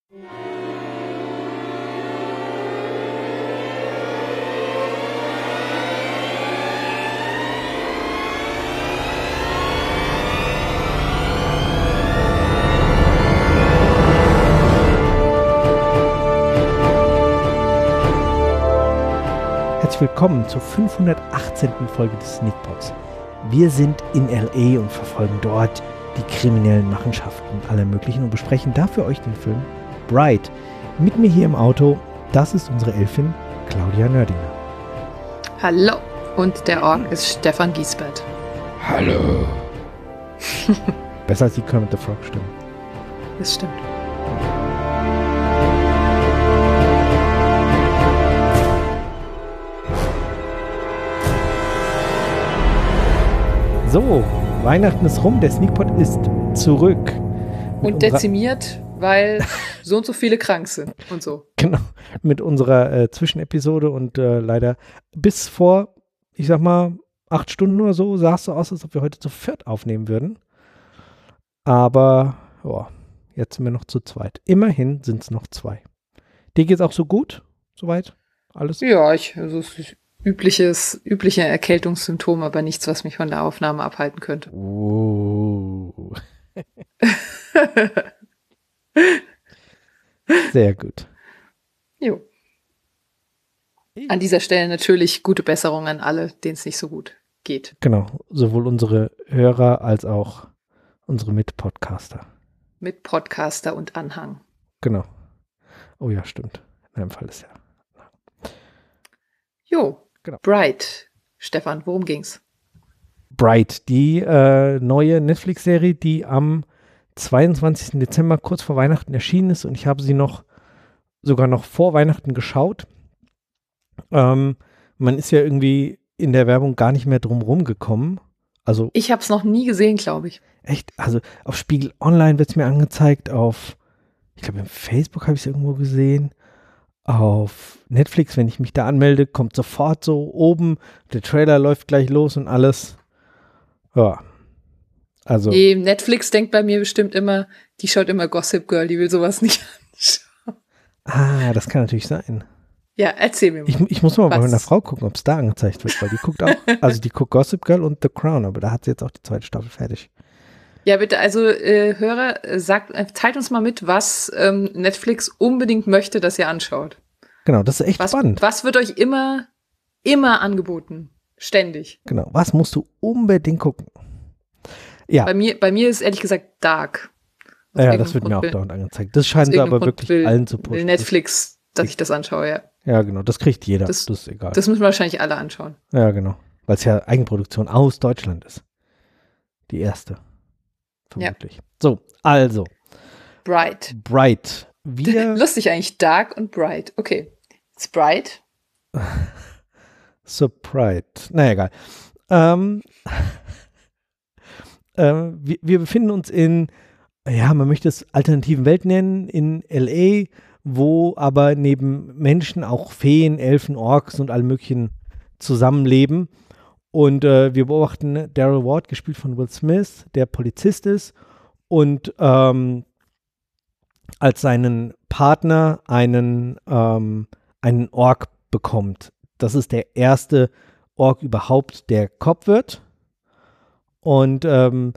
Herzlich willkommen zur 518. Folge des Sneakpods. Wir sind in L.A. und verfolgen dort die kriminellen Machenschaften aller möglichen und besprechen dafür euch den Film Bright. Mit mir hier im Auto, das ist unsere Elfin Claudia Nördinger. Hallo, und der Ork ist Stefan Giesbert. Hallo. Besser als die Kermit the Frog Stimme. Das stimmt. So, Weihnachten ist rum, der Sneakpod ist zurück. Und dezimiert, weil so und so viele krank sind und so. Genau, mit unserer Zwischenepisode und leider bis vor, ich sag mal, 8 Stunden oder so sah es so aus, als ob wir heute zu viert aufnehmen würden. Aber, jetzt sind wir noch zu zweit. Immerhin sind es noch 2. Dir geht's auch so gut? Soweit? Alles? Ja, übliche Erkältungssymptome, aber nichts, was mich von der Aufnahme abhalten könnte. Sehr gut. Jo. An dieser Stelle natürlich gute Besserung an alle, denen es nicht so gut geht. Genau, sowohl unsere Hörer als auch unsere Mitpodcaster. Mitpodcaster und Anhang. Genau. Oh ja, stimmt. In einem Fall ist ja. Jo. Genau. Bright. Stefan, worum ging's? Bright, die neue Netflix-Serie, die am 22. Dezember kurz vor Weihnachten erschienen ist und ich habe sie sogar noch vor Weihnachten geschaut. Man ist ja irgendwie in der Werbung gar nicht mehr drum rumgekommen. Also, ich habe es noch nie gesehen, glaube ich. Echt? Also auf Spiegel Online wird es mir angezeigt, ich glaube in Facebook habe ich es irgendwo gesehen. Auf Netflix, wenn ich mich da anmelde, kommt sofort so oben, der Trailer läuft gleich los und alles. Ja, also. Netflix denkt bei mir bestimmt immer, die schaut immer Gossip Girl, die will sowas nicht anschauen. Ah, das kann natürlich sein. Ja, erzähl mir mal. Ich muss mal bei meiner Frau gucken, ob es da angezeigt wird, weil die guckt auch, also die guckt Gossip Girl und The Crown, aber da hat sie jetzt auch die 2. Staffel fertig. Ja, bitte, also Hörer, teilt uns mal mit, was Netflix unbedingt möchte, dass ihr anschaut. Genau, das ist echt spannend. Was wird euch immer angeboten? Ständig. Genau, was musst du unbedingt gucken? Ja. Bei mir ist ehrlich gesagt Dark. Ja, das wird mir auch dauernd angezeigt. Das scheinen sie aber wirklich allen zu pushen. Will Netflix, dass ich das anschaue, ja. Ja, genau, das kriegt jeder. Das ist egal. Das müssen wahrscheinlich alle anschauen. Ja, genau. Weil es ja Eigenproduktion aus Deutschland ist. Die erste. Vermutlich. Ja. So, also. Bright. Lustig eigentlich, Dark und Bright. Okay. It's Bright. So bright. Naja, egal. Wir befinden uns in, man möchte es alternativen Welt nennen, in L.A., wo aber neben Menschen auch Feen, Elfen, Orks und alle möglichen zusammenleben. Und wir beobachten Daryl Ward, gespielt von Will Smith, der Polizist ist und als seinen Partner einen Ork bekommt. Das ist der erste Ork überhaupt, der Cop wird und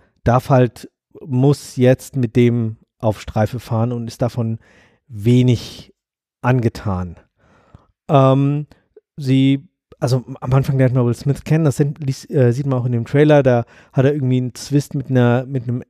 muss jetzt mit dem auf Streife fahren und ist davon wenig angetan. Also am Anfang lernt man Will Smith kennen, das sieht man auch in dem Trailer, da hat er irgendwie einen Zwist mit einer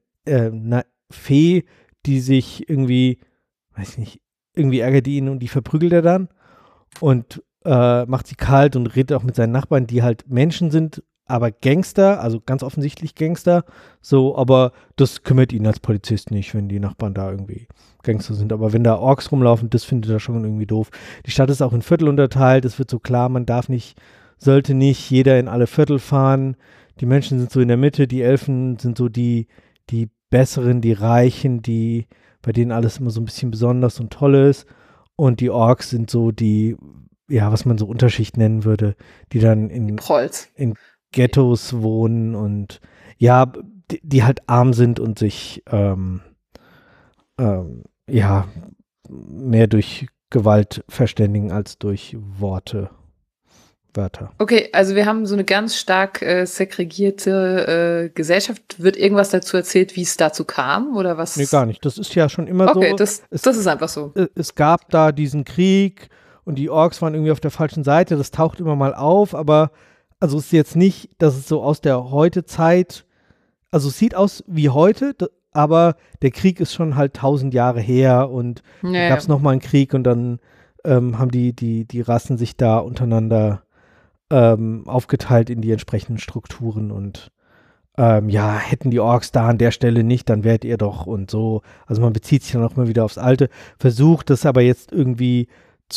Fee, die sich irgendwie, weiß nicht, irgendwie ärgert die ihn und die verprügelt er dann und macht sie kalt und redet auch mit seinen Nachbarn, die halt Menschen sind, aber Gangster, also ganz offensichtlich Gangster, so, aber das kümmert ihn als Polizist nicht, wenn die Nachbarn da irgendwie Gangster sind, aber wenn da Orks rumlaufen, das findet er schon irgendwie doof. Die Stadt ist auch in Viertel unterteilt, es wird so klar, sollte nicht jeder in alle Viertel fahren, die Menschen sind so in der Mitte, die Elfen sind so die Besseren, die Reichen, bei denen alles immer so ein bisschen besonders und toll ist und die Orks sind so die, ja, was man so Unterschicht nennen würde, die dann in Ghettos wohnen und ja, die halt arm sind und sich mehr durch Gewalt verständigen als durch Wörter. Okay, also wir haben so eine ganz stark segregierte Gesellschaft. Wird irgendwas dazu erzählt, wie es dazu kam oder was? Nee, gar nicht. Das ist ja schon immer so. Okay, das ist einfach so. Es gab da diesen Krieg und die Orks waren irgendwie auf der falschen Seite. Das taucht immer mal auf, aber also es ist jetzt nicht, dass es so aus der Heute-Zeit, also es sieht aus wie heute, aber der Krieg ist schon halt 1000 Jahre her und dann gab es nochmal einen Krieg und dann haben die Rassen sich da untereinander aufgeteilt in die entsprechenden Strukturen und hätten die Orks da an der Stelle nicht, dann wärt ihr doch und so. Also man bezieht sich dann auch mal wieder aufs Alte, versucht das aber jetzt irgendwie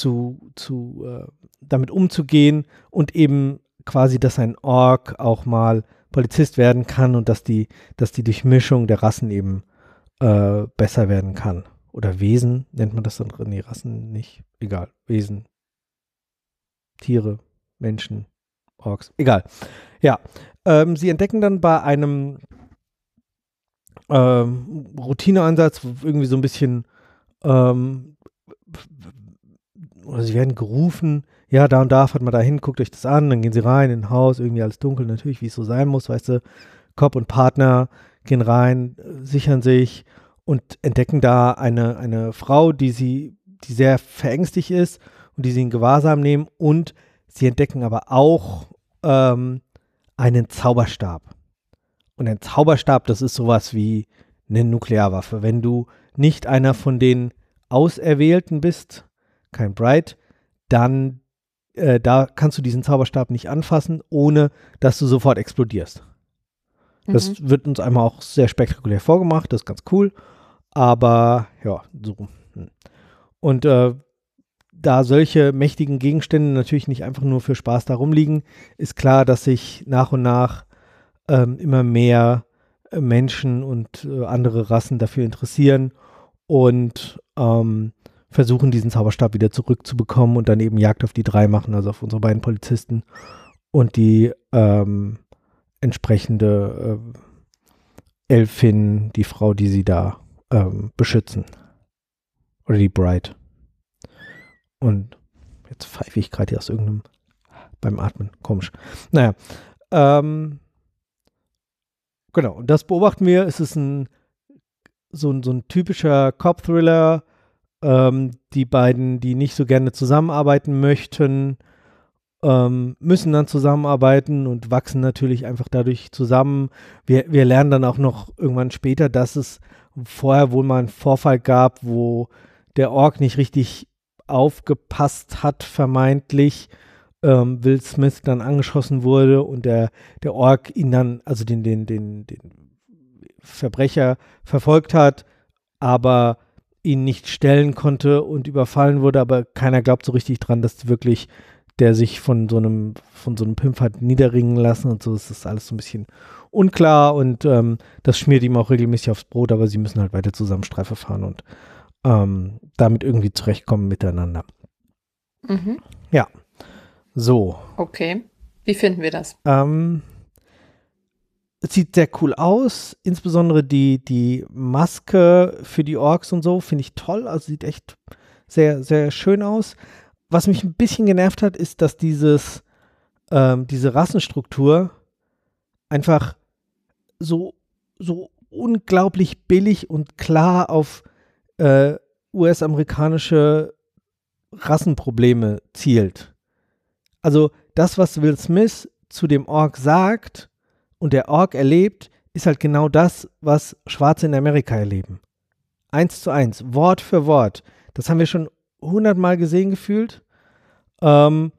damit umzugehen und eben quasi, dass ein Ork auch mal Polizist werden kann und dass die Durchmischung der Rassen eben besser werden kann. Oder Wesen, nennt man das dann? Nee, Rassen nicht. Egal. Wesen. Tiere. Menschen, Orks, egal. Ja, sie entdecken dann bei einem Routineeinsatz irgendwie so ein bisschen oder sie werden gerufen, ja, da und da, fahrt mal da hin, guckt euch das an, dann gehen sie rein in ein Haus, irgendwie alles dunkel, natürlich, wie es so sein muss, weißt du, Cop und Partner gehen rein, sichern sich und entdecken da eine Frau, die sehr verängstigt ist und die sie in Gewahrsam nehmen und sie entdecken aber auch einen Zauberstab. Und ein Zauberstab, das ist sowas wie eine Nuklearwaffe. Wenn du nicht einer von den Auserwählten bist, kein Bright, dann da kannst du diesen Zauberstab nicht anfassen, ohne dass du sofort explodierst. Das wird uns einmal auch sehr spektakulär vorgemacht, das ist ganz cool. Aber ja, so. Und da solche mächtigen Gegenstände natürlich nicht einfach nur für Spaß da rumliegen, ist klar, dass sich nach und nach immer mehr Menschen und andere Rassen dafür interessieren und versuchen, diesen Zauberstab wieder zurückzubekommen und dann eben Jagd auf die 3 machen, also auf unsere beiden Polizisten und die entsprechende Elfin, die Frau, die sie da beschützen. Oder die Bride. Und jetzt pfeife ich gerade hier aus irgendeinem beim Atmen. Komisch. Naja. Genau. Und das beobachten wir. Es ist so ein typischer Cop-Thriller. Die beiden, die nicht so gerne zusammenarbeiten möchten, müssen dann zusammenarbeiten und wachsen natürlich einfach dadurch zusammen. Wir lernen dann auch noch irgendwann später, dass es vorher wohl mal einen Vorfall gab, wo der Ork nicht richtig aufgepasst hat, vermeintlich, Will Smith dann angeschossen wurde und der Ork ihn dann, also den Verbrecher verfolgt hat, aber ihn nicht stellen konnte und überfallen wurde, aber keiner glaubt so richtig dran, dass wirklich der sich von so einem Pimp hat niederringen lassen und so. Es ist alles so ein bisschen unklar und das schmiert ihm auch regelmäßig aufs Brot, aber sie müssen halt weiter zusammen Streife fahren und damit irgendwie zurechtkommen miteinander. Ja, so. Okay, wie finden wir das? Es sieht sehr cool aus, insbesondere die Maske für die Orks und so finde ich toll, also sieht echt sehr, sehr schön aus. Was mich ein bisschen genervt hat, ist, dass diese Rassenstruktur einfach so unglaublich billig und klar auf US-amerikanische Rassenprobleme zielt. Also das, was Will Smith zu dem Ork sagt und der Ork erlebt, ist halt genau das, was Schwarze in Amerika erleben. 1:1, Wort für Wort. Das haben wir schon 100-mal gesehen gefühlt. Man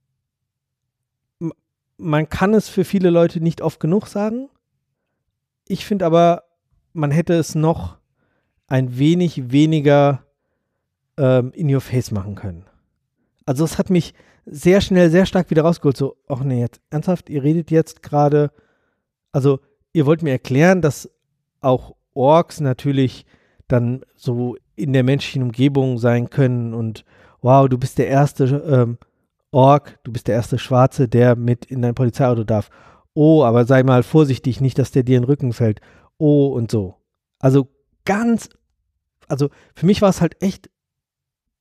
kann es für viele Leute nicht oft genug sagen. Ich finde aber, man hätte es noch ein wenig weniger in your face machen können. Also es hat mich sehr schnell, sehr stark wieder rausgeholt. So, ach nee, jetzt ernsthaft, ihr redet jetzt gerade, also ihr wollt mir erklären, dass auch Orks natürlich dann so in der menschlichen Umgebung sein können und wow, du bist der erste Ork, du bist der erste Schwarze, der mit in dein Polizeiauto darf. Oh, aber sei mal vorsichtig, nicht, dass der dir in den Rücken fällt. Oh, und so. Also für mich war es halt echt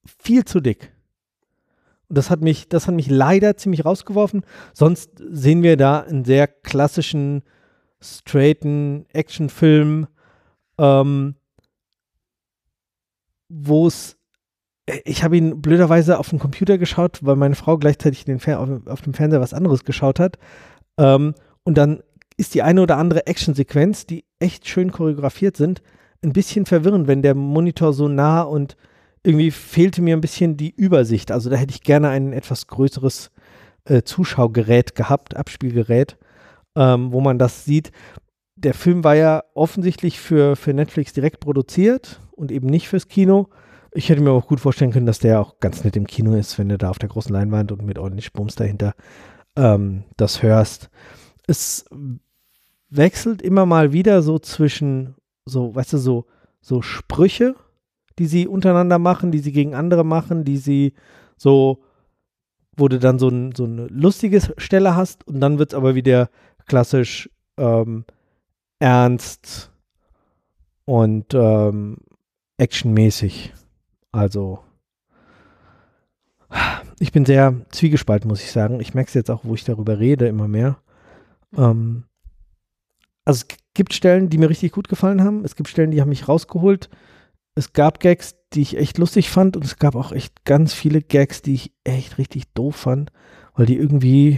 viel zu dick. Und das hat mich leider ziemlich rausgeworfen. Sonst sehen wir da einen sehr klassischen, straighten Actionfilm, wo es, ich habe ihn blöderweise auf dem Computer geschaut, weil meine Frau gleichzeitig auf dem Fernseher was anderes geschaut hat. Und dann ist die eine oder andere Actionsequenz, die echt schön choreografiert sind, ein bisschen verwirrend, wenn der Monitor so nah und irgendwie fehlte mir ein bisschen die Übersicht. Also da hätte ich gerne ein etwas größeres Zuschaugerät gehabt, Abspielgerät, wo man das sieht. Der Film war ja offensichtlich für Netflix direkt produziert und eben nicht fürs Kino. Ich hätte mir auch gut vorstellen können, dass der auch ganz nett im Kino ist, wenn du da auf der großen Leinwand und mit ordentlich Bums dahinter das hörst. Es wechselt immer mal wieder so zwischen so, weißt du, so Sprüche, die sie untereinander machen, die sie gegen andere machen, die sie so, wo du dann so eine lustige Stelle hast und dann wird es aber wieder klassisch ernst und actionmäßig. Also ich bin sehr zwiegespalten, muss ich sagen. Ich merke es jetzt auch, wo ich darüber rede, immer mehr. Also es gibt Stellen, die mir richtig gut gefallen haben. Es gibt Stellen, die haben mich rausgeholt. Es gab Gags, die ich echt lustig fand und es gab auch echt ganz viele Gags, die ich echt richtig doof fand, weil die irgendwie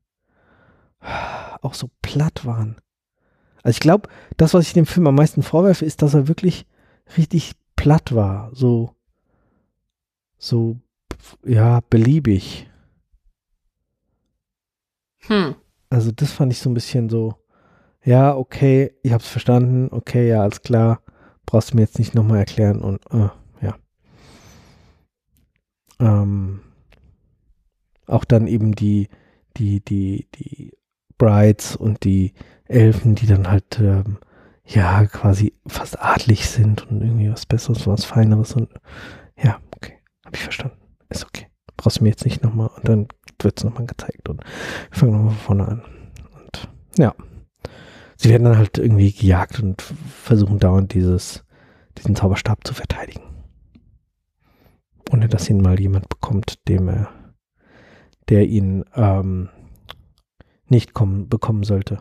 auch so platt waren. Also ich glaube, das, was ich dem Film am meisten vorwerfe, ist, dass er wirklich richtig platt war. So, ja, beliebig. Also das fand ich so ein bisschen so, ja, okay, ich hab's verstanden, okay, ja, alles klar, brauchst du mir jetzt nicht nochmal erklären und ja. Auch dann eben die Brides und die Elfen, die dann halt ja, quasi fast adlig sind und irgendwie was Besseres, was Feineres und ja, okay, hab ich verstanden, ist okay. Brauchst du mir jetzt nicht nochmal und dann wird es nochmal gezeigt und wir fangen nochmal von vorne an. Und ja, sie werden dann halt irgendwie gejagt und versuchen dauernd diesen Zauberstab zu verteidigen. Ohne dass ihn mal jemand bekommt, der ihn nicht bekommen sollte.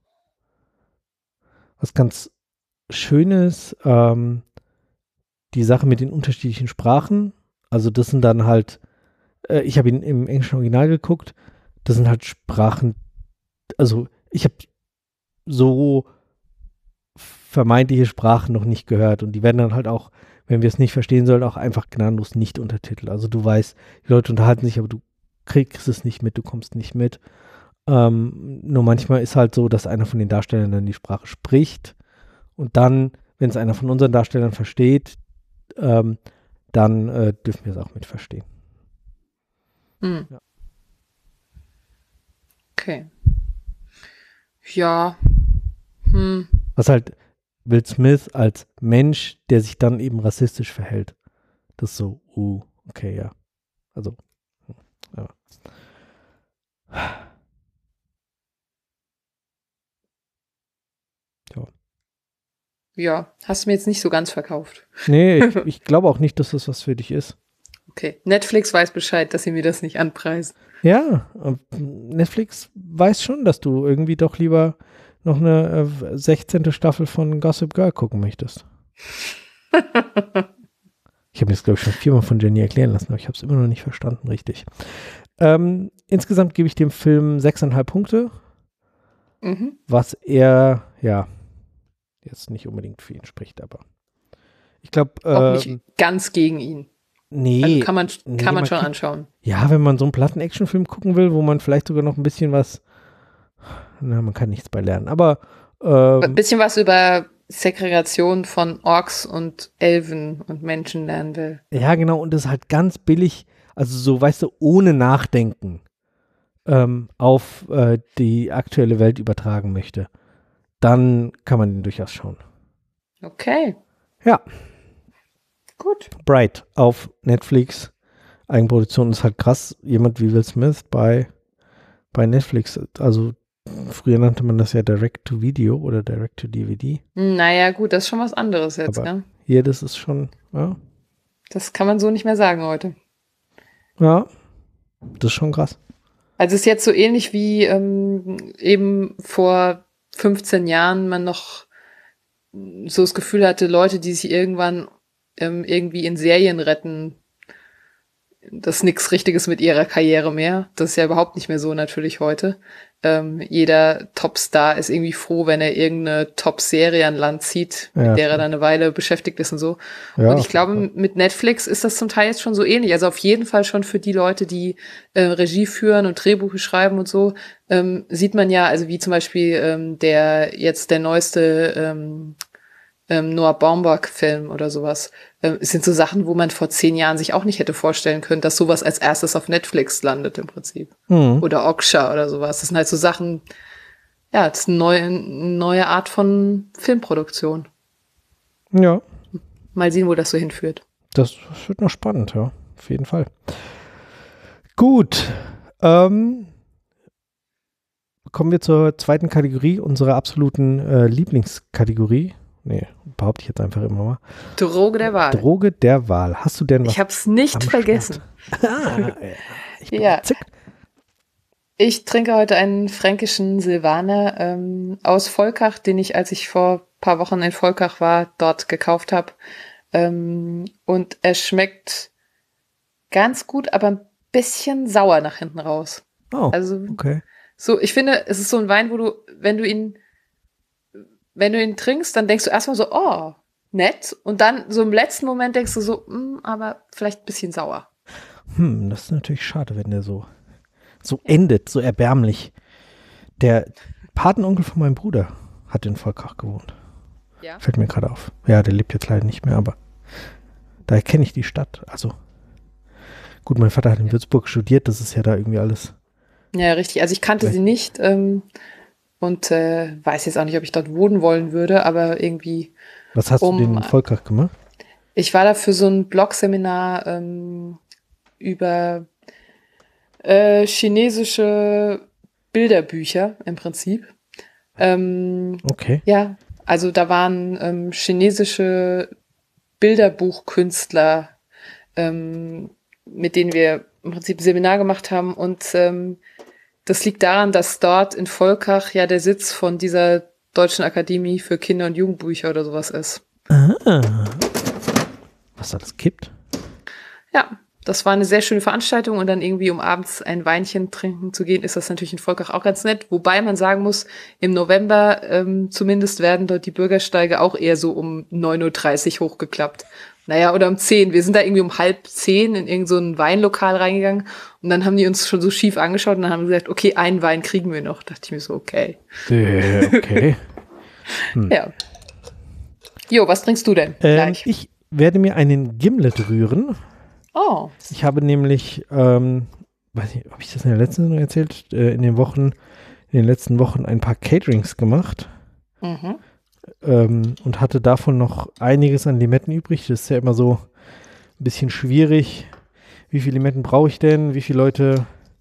Was ganz schön ist, die Sache mit den unterschiedlichen Sprachen, also das sind dann halt, ich habe ihn im englischen Original geguckt, das sind halt Sprachen, also ich habe so vermeintliche Sprachen noch nicht gehört und die werden dann halt auch, wenn wir es nicht verstehen sollen, auch einfach gnadenlos nicht untertitelt. Also du weißt, die Leute unterhalten sich, aber du kriegst es nicht mit, du kommst nicht mit. Nur manchmal ist halt so, dass einer von den Darstellern dann die Sprache spricht und dann, wenn es einer von unseren Darstellern versteht, dann dürfen wir es auch mit verstehen. Ja. Okay. Ja. Was halt Will Smith als Mensch, der sich dann eben rassistisch verhält. Das ist so, okay, ja. Also, ja. Ja, hast du mir jetzt nicht so ganz verkauft. Nee, ich glaube auch nicht, dass das was für dich ist. Okay, Netflix weiß Bescheid, dass sie mir das nicht anpreisen. Ja, Netflix weiß schon, dass du irgendwie doch lieber noch eine 16. Staffel von Gossip Girl gucken möchtest. Ich habe mir das, glaube ich, schon 4-mal von Jenny erklären lassen, aber ich habe es immer noch nicht verstanden, richtig. Insgesamt gebe ich dem Film 6,5 Punkte, was er, ja, jetzt nicht unbedingt für ihn spricht, aber ich glaube auch nicht ganz gegen ihn. Nee. Also kann man schon anschauen. Ja, wenn man so einen platten Actionfilm gucken will, wo man vielleicht sogar noch ein bisschen was, man kann nichts bei lernen, aber ein bisschen was über Segregation von Orks und Elfen und Menschen lernen will. Ja, genau, und das ist halt ganz billig, also so, weißt du, ohne Nachdenken auf die aktuelle Welt übertragen möchte. Dann kann man den durchaus schauen. Okay. Ja. Gut. Bright auf Netflix. Eigenproduktion ist halt krass. Jemand wie Will Smith bei Netflix. Also früher nannte man das ja Direct-to-Video oder Direct-to-DVD. Naja, gut, das ist schon was anderes jetzt, aber ne? hier, das ist schon, ja. Das kann man so nicht mehr sagen heute. Ja, das ist schon krass. Also es ist jetzt so ähnlich wie eben vor 15 Jahren man noch so das Gefühl hatte, Leute, die sich irgendwann irgendwie in Serien retten, das ist nichts Richtiges mit ihrer Karriere mehr. Das ist ja überhaupt nicht mehr so natürlich heute. Jeder Topstar ist irgendwie froh, wenn er irgendeine Top-Serie an Land zieht, mit der er dann eine Weile beschäftigt ist und so. Ja, und ich glaube, mit Netflix ist das zum Teil jetzt schon so ähnlich. Also auf jeden Fall schon für die Leute, die Regie führen und Drehbuche schreiben und so, sieht man ja, also wie zum Beispiel der neueste Noah Baumbach-Film oder sowas. Es sind so Sachen, wo man vor 10 Jahren sich auch nicht hätte vorstellen können, dass sowas als erstes auf Netflix landet im Prinzip. Mhm. Oder Oksha oder sowas. Das sind halt so Sachen, ja, das ist eine neue Art von Filmproduktion. Ja. Mal sehen, wo das so hinführt. Das wird noch spannend, ja. Auf jeden Fall. Gut. Kommen wir zur zweiten Kategorie, unserer absoluten Lieblingskategorie. Nee, behaupte ich jetzt einfach immer mal. Droge der Wahl. Droge der Wahl. Hast du denn was? Ich habe es nicht vergessen. Ich bin entzückt. Ich trinke heute einen fränkischen Silvaner aus Volkach, den ich, als ich vor ein paar Wochen in Volkach war, dort gekauft habe. Und er schmeckt ganz gut, aber ein bisschen sauer nach hinten raus. Oh, also, okay. So, ich finde, es ist so ein Wein, wo du, wenn du ihn trinkst, dann denkst du erstmal so, oh, nett. Und dann so im letzten Moment denkst du so, aber vielleicht ein bisschen sauer. Das ist natürlich schade, wenn der so endet, so erbärmlich. Der Patenonkel von meinem Bruder hat in Volkach gewohnt. Ja. Fällt mir gerade auf. Ja, der lebt jetzt leider nicht mehr, aber daher kenne ich die Stadt. Also gut, mein Vater hat in Würzburg studiert, das ist ja da irgendwie alles. Ja, richtig. Also ich kannte sie nicht und weiß jetzt auch nicht, ob ich dort wohnen wollen würde, aber irgendwie. Was hast du denn in Volkach gemacht? Ich war da für so ein Blog-Seminar über chinesische Bilderbücher im Prinzip. Okay. Ja, also da waren chinesische Bilderbuchkünstler, mit denen wir im Prinzip ein Seminar gemacht haben. Und das liegt daran, dass dort in Volkach ja der Sitz von dieser Deutschen Akademie für Kinder- und Jugendbücher oder sowas ist. Was da das kippt? Ja, das war eine sehr schöne Veranstaltung und dann irgendwie um abends ein Weinchen trinken zu gehen, ist das natürlich in Volkach auch ganz nett. Wobei man sagen muss, im November zumindest werden dort die Bürgersteige auch eher so um 9.30 Uhr hochgeklappt. Naja, oder um 10. Wir sind da irgendwie um 9:30 in irgend so ein Weinlokal reingegangen und dann haben die uns schon so schief angeschaut und dann haben wir gesagt, okay, einen Wein kriegen wir noch. Da dachte ich mir so, okay. Okay. Ja. Jo, was trinkst du denn gleich? Ich werde mir einen Gimlet rühren. Oh. Ich habe nämlich, weiß nicht, habe ich das in der letzten Sendung erzählt, in den letzten Wochen ein paar Caterings gemacht. Mhm. Und hatte davon noch einiges an Limetten übrig. Das ist ja immer so ein bisschen schwierig. Wie viele Limetten brauche ich denn? Wie viele Leute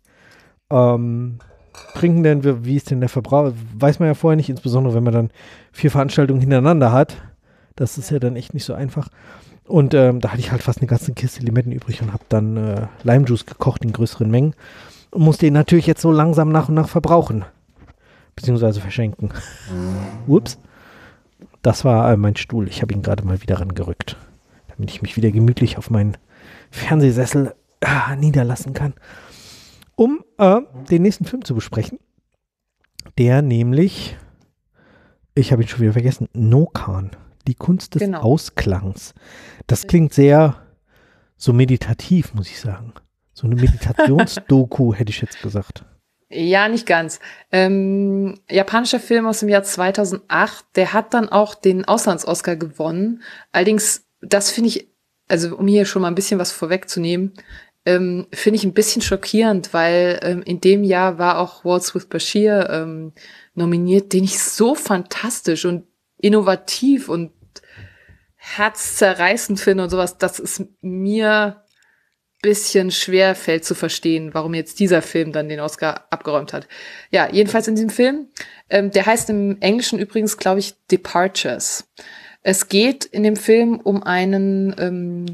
trinken denn? Wie ist denn der Verbrauch? Weiß man ja vorher nicht, insbesondere wenn man dann 4 Veranstaltungen hintereinander hat. Das ist ja dann echt nicht so einfach. Und da hatte ich halt fast eine ganze Kiste Limetten übrig und habe dann Limejuice gekocht in größeren Mengen und musste ihn natürlich jetzt so langsam nach und nach verbrauchen. Beziehungsweise verschenken. Ups. Das war mein Stuhl. Ich habe ihn gerade mal wieder rangerückt, damit ich mich wieder gemütlich auf meinen Fernsehsessel niederlassen kann, um den nächsten Film zu besprechen. Der nämlich, ich habe ihn schon wieder vergessen, Nokan, die Kunst des Ausklangs. Das klingt sehr so meditativ, muss ich sagen. So eine Meditationsdoku, hätte ich jetzt gesagt. Ja, nicht ganz. Japanischer Film aus dem Jahr 2008, der hat dann auch den Auslands-Oscar gewonnen. Allerdings, das finde ich, also um hier schon mal ein bisschen was vorwegzunehmen, finde ich ein bisschen schockierend, weil in dem Jahr war auch Waltz with Bashir nominiert, den ich so fantastisch und innovativ und herzzerreißend finde und sowas, dass es mir bisschen schwer fällt zu verstehen, warum jetzt dieser Film dann den Oscar abgeräumt hat. Ja, jedenfalls in diesem Film, der heißt im Englischen übrigens, glaube ich, Departures. Es geht in dem Film um einen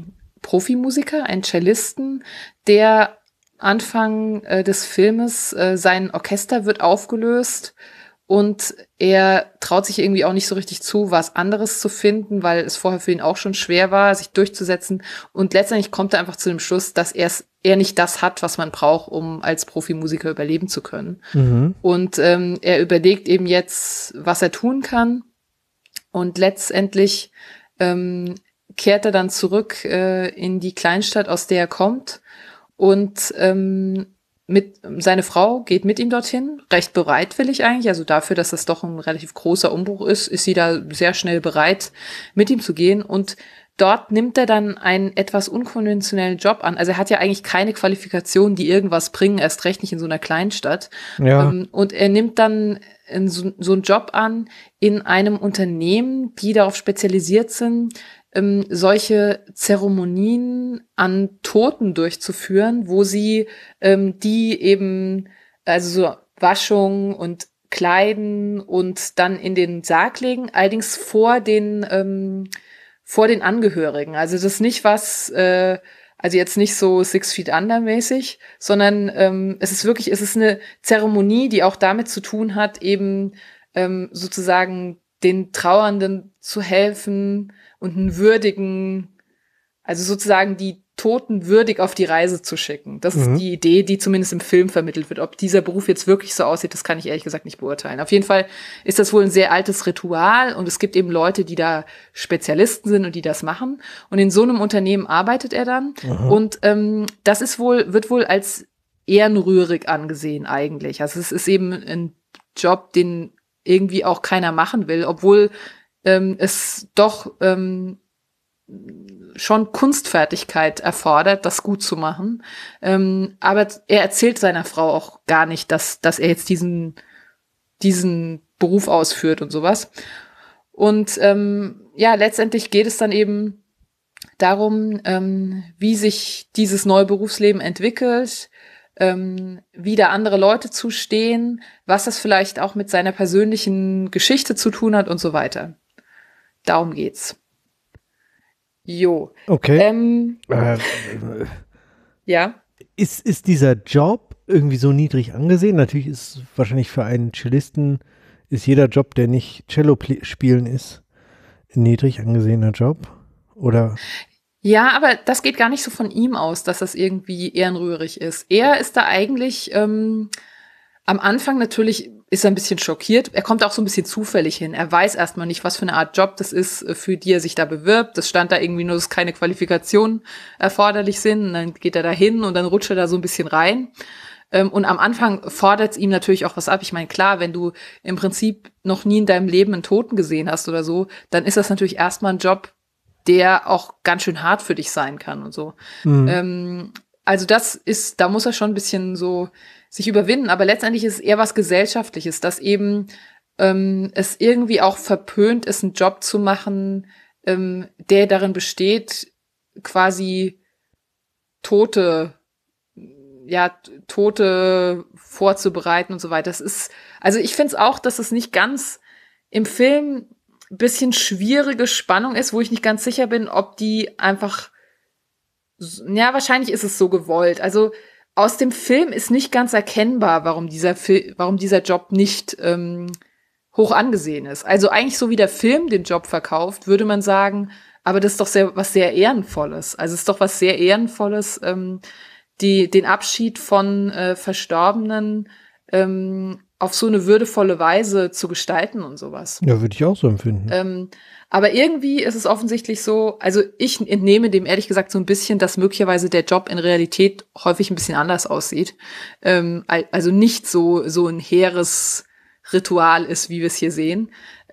Profimusiker, einen Cellisten, der Anfang des Filmes, sein Orchester wird aufgelöst und er traut sich irgendwie auch nicht so richtig zu, was anderes zu finden, weil es vorher für ihn auch schon schwer war, sich durchzusetzen. Und letztendlich kommt er einfach zu dem Schluss, dass er nicht das hat, was man braucht, um als Profimusiker überleben zu können. Mhm. Und er überlegt eben jetzt, was er tun kann. Und letztendlich kehrt er dann zurück in die Kleinstadt, aus der er kommt. Und seine Frau geht mit ihm dorthin, recht bereitwillig eigentlich, also dafür, dass das doch ein relativ großer Umbruch ist sie da sehr schnell bereit, mit ihm zu gehen. Und dort nimmt er dann einen etwas unkonventionellen Job an. Also er hat ja eigentlich keine Qualifikationen, die irgendwas bringen, erst recht nicht in so einer Kleinstadt. Ja. Und er nimmt dann so einen Job an in einem Unternehmen, die darauf spezialisiert sind, solche Zeremonien an Toten durchzuführen, wo sie die eben, also so Waschung und Kleiden und dann in den Sarg legen, allerdings vor den Angehörigen. Also das ist nicht was, also jetzt nicht so 6 Feet Under mäßig, sondern es ist eine Zeremonie, die auch damit zu tun hat, eben sozusagen den Trauernden zu helfen und also sozusagen die Toten würdig auf die Reise zu schicken. Das ist die Idee, die zumindest im Film vermittelt wird. Ob dieser Beruf jetzt wirklich so aussieht, das kann ich ehrlich gesagt nicht beurteilen. Auf jeden Fall ist das wohl ein sehr altes Ritual und es gibt eben Leute, die da Spezialisten sind und die das machen. Und in so einem Unternehmen arbeitet er dann. Und das wird wohl als ehrenrührig angesehen eigentlich. Also es ist eben ein Job, den irgendwie auch keiner machen will, obwohl es doch schon Kunstfertigkeit erfordert, das gut zu machen. Aber er erzählt seiner Frau auch gar nicht, dass er jetzt diesen Beruf ausführt und sowas. Und letztendlich geht es dann eben darum, wie sich dieses neue Berufsleben entwickelt, wie da andere Leute zustehen, was das vielleicht auch mit seiner persönlichen Geschichte zu tun hat und so weiter. Darum geht's. Jo. Okay. Ja. Ist dieser Job irgendwie so niedrig angesehen? Natürlich ist wahrscheinlich für einen Cellisten ist jeder Job, der nicht Cello spielen ist, ein niedrig angesehener Job, oder? Ja, aber das geht gar nicht so von ihm aus, dass das irgendwie ehrenrührig ist. Er ist da eigentlich am Anfang natürlich ist er ein bisschen schockiert. Er kommt auch so ein bisschen zufällig hin. Er weiß erstmal nicht, was für eine Art Job das ist, für die er sich da bewirbt. Das stand da irgendwie nur, dass keine Qualifikationen erforderlich sind. Und dann geht er da hin und dann rutscht er da so ein bisschen rein. Und am Anfang fordert es ihm natürlich auch was ab. Ich meine, klar, wenn du im Prinzip noch nie in deinem Leben einen Toten gesehen hast oder so, dann ist das natürlich erstmal ein Job, der auch ganz schön hart für dich sein kann und so. Also da muss er schon ein bisschen so sich überwinden, aber letztendlich ist es eher was Gesellschaftliches, dass eben es irgendwie auch verpönt ist, einen Job zu machen, der darin besteht, quasi Tote vorzubereiten und so weiter. Also ich finde es auch, dass es nicht ganz im Film ein bisschen schwierige Spannung ist, wo ich nicht ganz sicher bin, ob die einfach, ja, wahrscheinlich ist es so gewollt. Also aus dem Film ist nicht ganz erkennbar, warum dieser Job nicht hoch angesehen ist. Also eigentlich so wie der Film den Job verkauft, würde man sagen, aber das ist doch was sehr Ehrenvolles. Also es ist doch was sehr Ehrenvolles, den Abschied von Verstorbenen auf so eine würdevolle Weise zu gestalten und sowas. Ja, würde ich auch so empfinden. Aber irgendwie ist es offensichtlich so, also ich entnehme dem ehrlich gesagt so ein bisschen, dass möglicherweise der Job in Realität häufig ein bisschen anders aussieht. Also nicht so ein hehres Ritual ist, wie wir es hier sehen.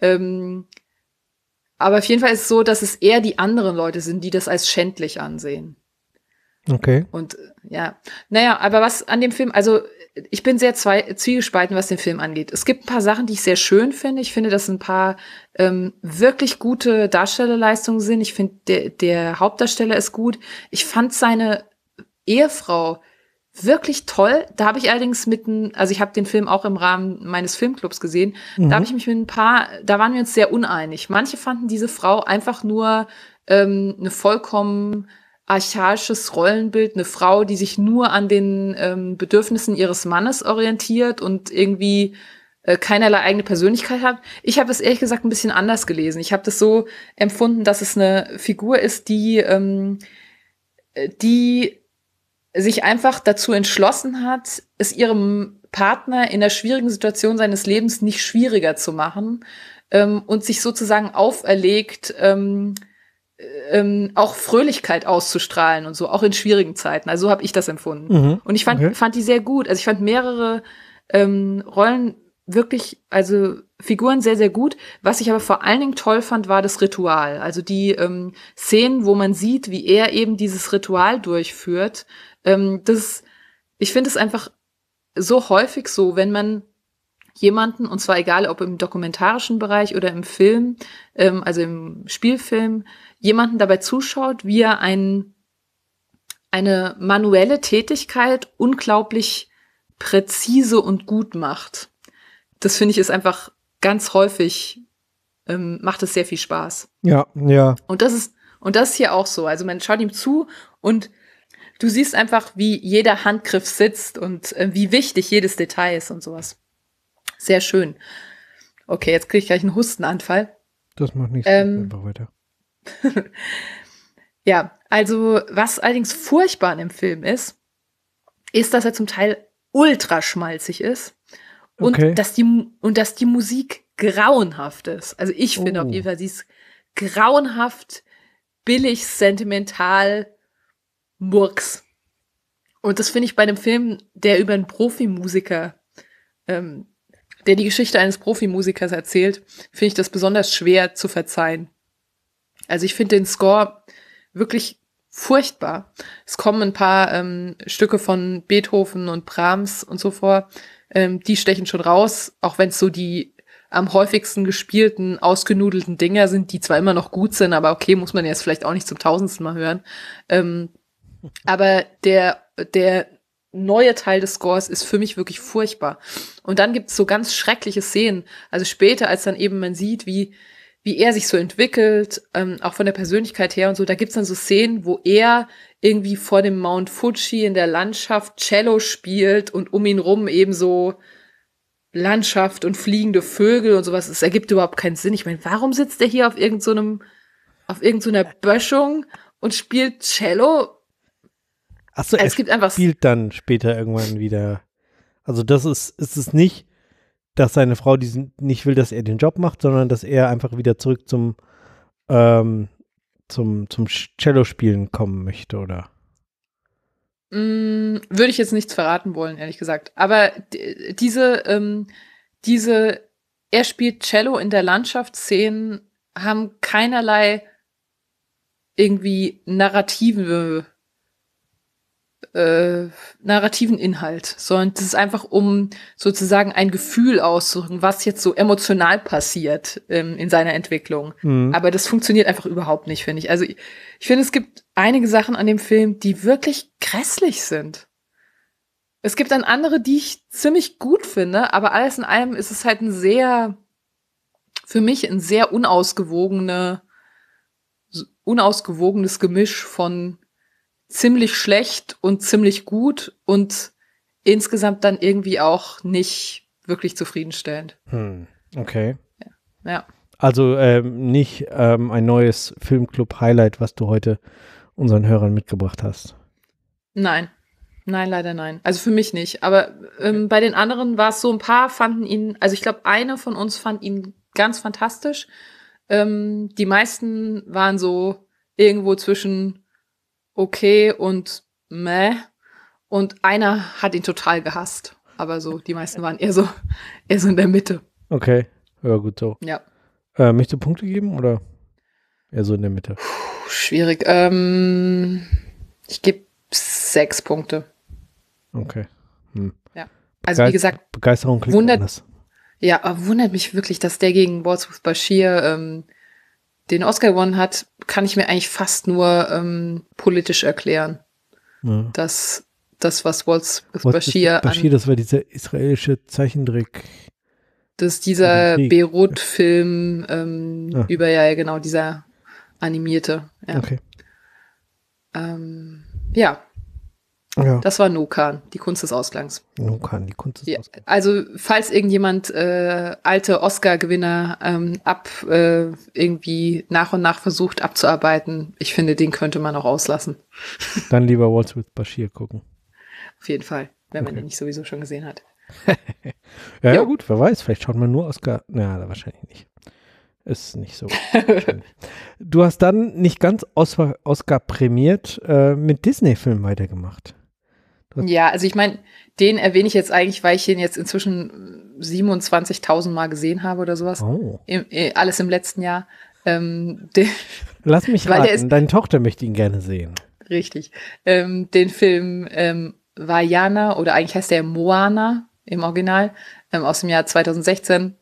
Aber auf jeden Fall ist es so, dass es eher die anderen Leute sind, die das als schändlich ansehen. Okay. Und aber was an dem Film, also ich bin sehr zwiegespalten, was den Film angeht. Es gibt ein paar Sachen, die ich sehr schön finde. Ich finde, dass ein paar wirklich gute Darstellerleistungen sind. Ich finde, der Hauptdarsteller ist gut. Ich fand seine Ehefrau wirklich toll. Da habe ich allerdings also ich habe den Film auch im Rahmen meines Filmclubs gesehen. Da habe ich mich da waren wir uns sehr uneinig. Manche fanden diese Frau einfach nur eine vollkommen archaisches Rollenbild, eine Frau, die sich nur an den Bedürfnissen ihres Mannes orientiert und irgendwie keinerlei eigene Persönlichkeit hat. Ich habe das ehrlich gesagt ein bisschen anders gelesen. Ich habe das so empfunden, dass es eine Figur ist, die sich einfach dazu entschlossen hat, es ihrem Partner in der schwierigen Situation seines Lebens nicht schwieriger zu machen und sich sozusagen auferlegt, auch Fröhlichkeit auszustrahlen und so, auch in schwierigen Zeiten. Also so habe ich das empfunden. Mhm. Und ich fand die sehr gut. Also ich fand mehrere Rollen wirklich, also Figuren sehr, sehr gut. Was ich aber vor allen Dingen toll fand, war das Ritual. Also die Szenen, wo man sieht, wie er eben dieses Ritual durchführt. Ich finde es einfach so häufig so, wenn man jemanden, und zwar egal ob im dokumentarischen Bereich oder im Film, also im Spielfilm, jemanden dabei zuschaut, wie er eine manuelle Tätigkeit unglaublich präzise und gut macht. Das finde ich ist einfach ganz häufig, macht es sehr viel Spaß. Ja, ja. Und das ist hier auch so. Also man schaut ihm zu und du siehst einfach, wie jeder Handgriff sitzt und wie wichtig jedes Detail ist und sowas. Sehr schön. Okay, jetzt kriege ich gleich einen Hustenanfall. Das macht nichts. Einfach weiter. Ja, also was allerdings furchtbar an dem Film ist, dass er zum Teil ultra schmalzig ist und Okay. dass die Musik grauenhaft ist. Also ich finde auf jeden Fall, sie ist grauenhaft, billig, sentimental, Murks. Und das finde ich bei einem Film, der über einen Profimusiker, der die Geschichte eines Profimusikers erzählt, finde ich das besonders schwer zu verzeihen. Also ich finde den Score wirklich furchtbar. Es kommen ein paar Stücke von Beethoven und Brahms und so vor. Die stechen schon raus, auch wenn es so die am häufigsten gespielten, ausgenudelten Dinger sind, die zwar immer noch gut sind, aber okay, muss man jetzt vielleicht auch nicht zum 1000. Mal hören. Aber der neue Teil des Scores ist für mich wirklich furchtbar. Und dann gibt es so ganz schreckliche Szenen. Also später, als dann eben man sieht, wie er sich so entwickelt, auch von der Persönlichkeit her und so, da gibt's dann so Szenen, wo er irgendwie vor dem Mount Fuji in der Landschaft Cello spielt und um ihn rum eben so Landschaft und fliegende Vögel und sowas. Es ergibt überhaupt keinen Sinn. Ich meine, warum sitzt er hier auf irgendeiner Böschung und spielt Cello? Achso, Es gibt einfach spielt dann später irgendwann wieder. Also das ist es nicht, dass seine Frau nicht will, dass er den Job macht, sondern dass er einfach wieder zurück zum Cello-Spielen kommen möchte, oder? Würde ich jetzt nichts verraten wollen, ehrlich gesagt. Aber diese er spielt Cello in der Landschaftsszenen haben keinerlei irgendwie narrativen Inhalt, sondern das ist einfach, um sozusagen ein Gefühl auszudrücken, was jetzt so emotional passiert in seiner Entwicklung. Mhm. Aber das funktioniert einfach überhaupt nicht, finde ich. Also ich finde, es gibt einige Sachen an dem Film, die wirklich grässlich sind. Es gibt dann andere, die ich ziemlich gut finde, aber alles in allem ist es halt für mich ein sehr unausgewogenes Gemisch von ziemlich schlecht und ziemlich gut und insgesamt dann irgendwie auch nicht wirklich zufriedenstellend. Okay. Ja. Also nicht ein neues Filmclub-Highlight, was du heute unseren Hörern mitgebracht hast. Nein, leider nein. Also für mich nicht. Aber bei den anderen war es so, ein paar fanden ihn, also ich glaube, eine von uns fand ihn ganz fantastisch. Die meisten waren so irgendwo zwischen okay und meh. Und einer hat ihn total gehasst. Aber so, die meisten waren eher so in der Mitte. Okay, ja gut so. Ja. Möchtest du Punkte geben oder eher so in der Mitte? Schwierig. Ich gebe 6 Punkte. Okay. Ja. Also wie gesagt, Begeisterung klingt anders. Ja, aber wundert mich wirklich, dass der gegen Waltz with Bashir den Oscar gewonnen hat, kann ich mir eigentlich fast nur politisch erklären. Ja. Das, was Waltz with Bashir das war dieser israelische Zeichentrick. Das ist dieser Beirut-Film über, ja, genau, dieser animierte. Ja. Okay. Ja, Ja, das war Nokan, die Kunst des Ausklangs. Nokan, die Kunst des Ja, Ausgangs. also falls irgendjemand alte Oscar-Gewinner irgendwie nach und nach versucht abzuarbeiten, ich finde, den könnte man auch auslassen. Dann lieber Waltz with Bashir gucken. Auf jeden Fall, wenn man Okay. den nicht sowieso schon gesehen hat. Ja, Jo. gut, wer weiß, vielleicht schaut man nur Oscar. Na, wahrscheinlich nicht. Ist nicht so wahrscheinlich. Du hast dann nicht ganz Oscar prämiert mit Disney-Filmen weitergemacht. Ja, also ich meine, den erwähne ich jetzt eigentlich, weil ich ihn jetzt inzwischen 27.000 Mal gesehen habe oder sowas. Oh. Alles im letzten Jahr. Lass mich Weil der raten, deine Tochter möchte ihn gerne sehen. Richtig. Den Film Vaiana, oder eigentlich heißt der Moana im Original, aus dem Jahr 2016,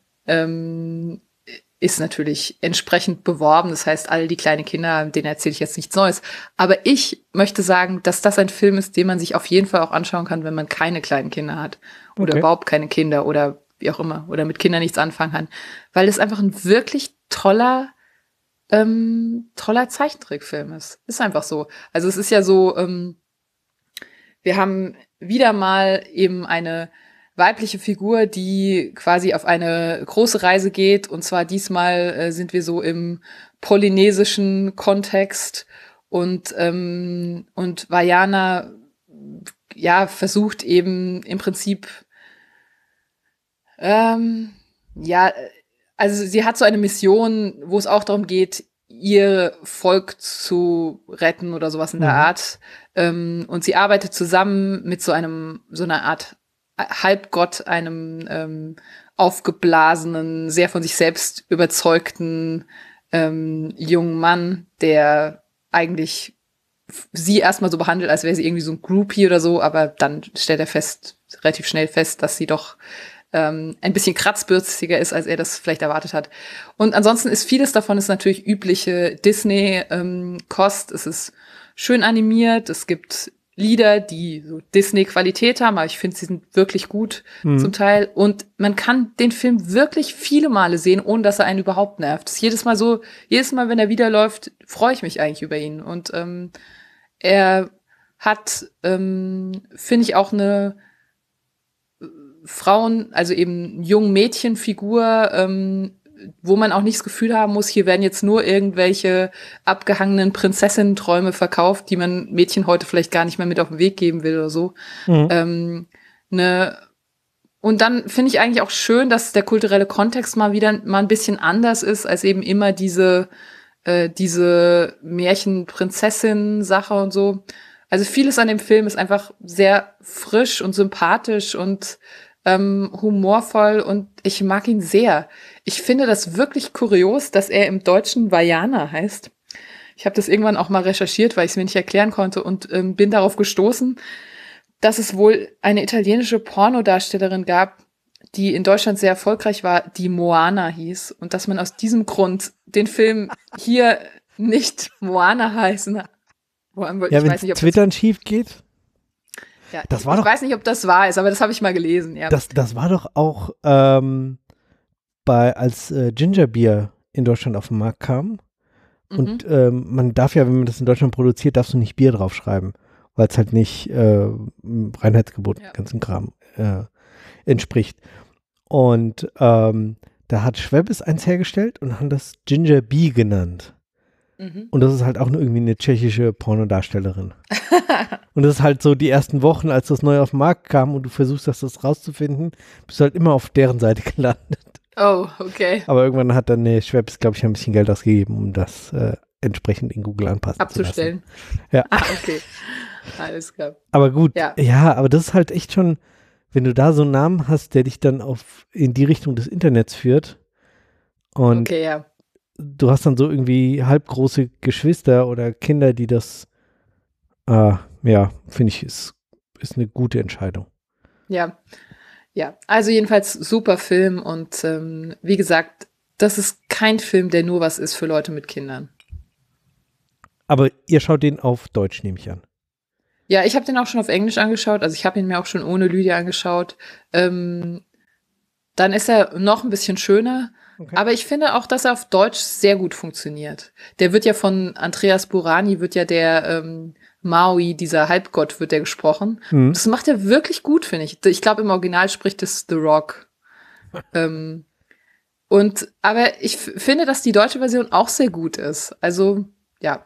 ist natürlich entsprechend beworben. Das heißt, all die kleinen Kinder, denen erzähle ich jetzt nichts Neues. Aber ich möchte sagen, dass das ein Film ist, den man sich auf jeden Fall auch anschauen kann, wenn man keine kleinen Kinder hat. Oder Okay. überhaupt keine Kinder oder wie auch immer. Oder mit Kindern nichts anfangen kann. Weil es einfach ein wirklich toller Zeichentrickfilm ist. Ist einfach so. Also es ist ja so, wir haben wieder mal eben eine weibliche Figur, die quasi auf eine große Reise geht. Und zwar diesmal sind wir so im polynesischen Kontext und Vaiana ja versucht eben im Prinzip ja, also sie hat so eine Mission, wo es auch darum geht, ihr Volk zu retten oder sowas in der Art. Und sie arbeitet zusammen mit so einer Art Halbgott, einem aufgeblasenen, sehr von sich selbst überzeugten jungen Mann, der eigentlich sie erstmal so behandelt, als wäre sie irgendwie so ein Groupie oder so, aber dann stellt er relativ schnell fest, dass sie doch ein bisschen kratzbürstiger ist, als er das vielleicht erwartet hat. Und ansonsten ist vieles davon ist natürlich übliche Disney-Kost. Es ist schön animiert, es gibt Lieder, die so Disney-Qualität haben, aber ich finde, sie sind wirklich gut zum Teil. Und man kann den Film wirklich viele Male sehen, ohne dass er einen überhaupt nervt. Das ist jedes Mal, wenn er wieder läuft, freue ich mich eigentlich über ihn. Und er hat, finde ich, auch eine also eben jungen Mädchenfigur, wo man auch nicht das Gefühl haben muss, hier werden jetzt nur irgendwelche abgehangenen Prinzessinnen-Träume verkauft, die man Mädchen heute vielleicht gar nicht mehr mit auf den Weg geben will oder so. Und dann finde ich eigentlich auch schön, dass der kulturelle Kontext mal ein bisschen anders ist, als eben immer diese Märchen-Prinzessin-Sache und so. Also vieles an dem Film ist einfach sehr frisch und sympathisch und humorvoll und ich mag ihn sehr. Ich finde das wirklich kurios, dass er im Deutschen Vaiana heißt. Ich habe das irgendwann auch mal recherchiert, weil ich es mir nicht erklären konnte und bin darauf gestoßen, dass es wohl eine italienische Pornodarstellerin gab, die in Deutschland sehr erfolgreich war, die Moana hieß und dass man aus diesem Grund den Film hier nicht Moana heißen. Ja, wenn Twittern schief geht. Ja, das war ich doch, weiß nicht, ob das wahr ist, aber das habe ich mal gelesen. Ja. Das war doch auch als Ginger Beer in Deutschland auf den Markt kam. Und man darf ja, wenn man das in Deutschland produziert, darfst du nicht Bier draufschreiben, weil es halt nicht Reinheitsgebot, ganzen Kram entspricht. Und da hat Schweppes eins hergestellt und haben das Ginger Bee genannt. Und das ist halt auch nur irgendwie eine tschechische Pornodarstellerin. Und das ist halt so die ersten Wochen, als das neu auf den Markt kam und du versuchst, das rauszufinden, bist du halt immer auf deren Seite gelandet. Oh, okay. Aber irgendwann hat dann Schweppes, glaube ich, ein bisschen Geld ausgegeben, um das entsprechend in Google anpassen abzustellen. zu lassen. Ja. Okay. Alles klar. Aber gut, ja, aber das ist halt echt schon, wenn du da so einen Namen hast, der dich dann in die Richtung des Internets führt und du hast dann so irgendwie halbgroße Geschwister oder Kinder, die das, finde ich, ist eine gute Entscheidung. Ja, also jedenfalls super Film und wie gesagt, das ist kein Film, der nur was ist für Leute mit Kindern. Aber ihr schaut den auf Deutsch, nehme ich an. Ja, ich habe den auch schon auf Englisch angeschaut, also ich habe ihn mir auch schon ohne Lydia angeschaut. Dann ist er noch ein bisschen schöner. Okay. Aber ich finde auch, dass er auf Deutsch sehr gut funktioniert. Der wird ja von Andreas Burani, der Maui, dieser Halbgott, wird der gesprochen. Mhm. Das macht er wirklich gut, finde ich. Ich glaube, im Original spricht es The Rock. Aber ich finde, dass die deutsche Version auch sehr gut ist. Also, ja.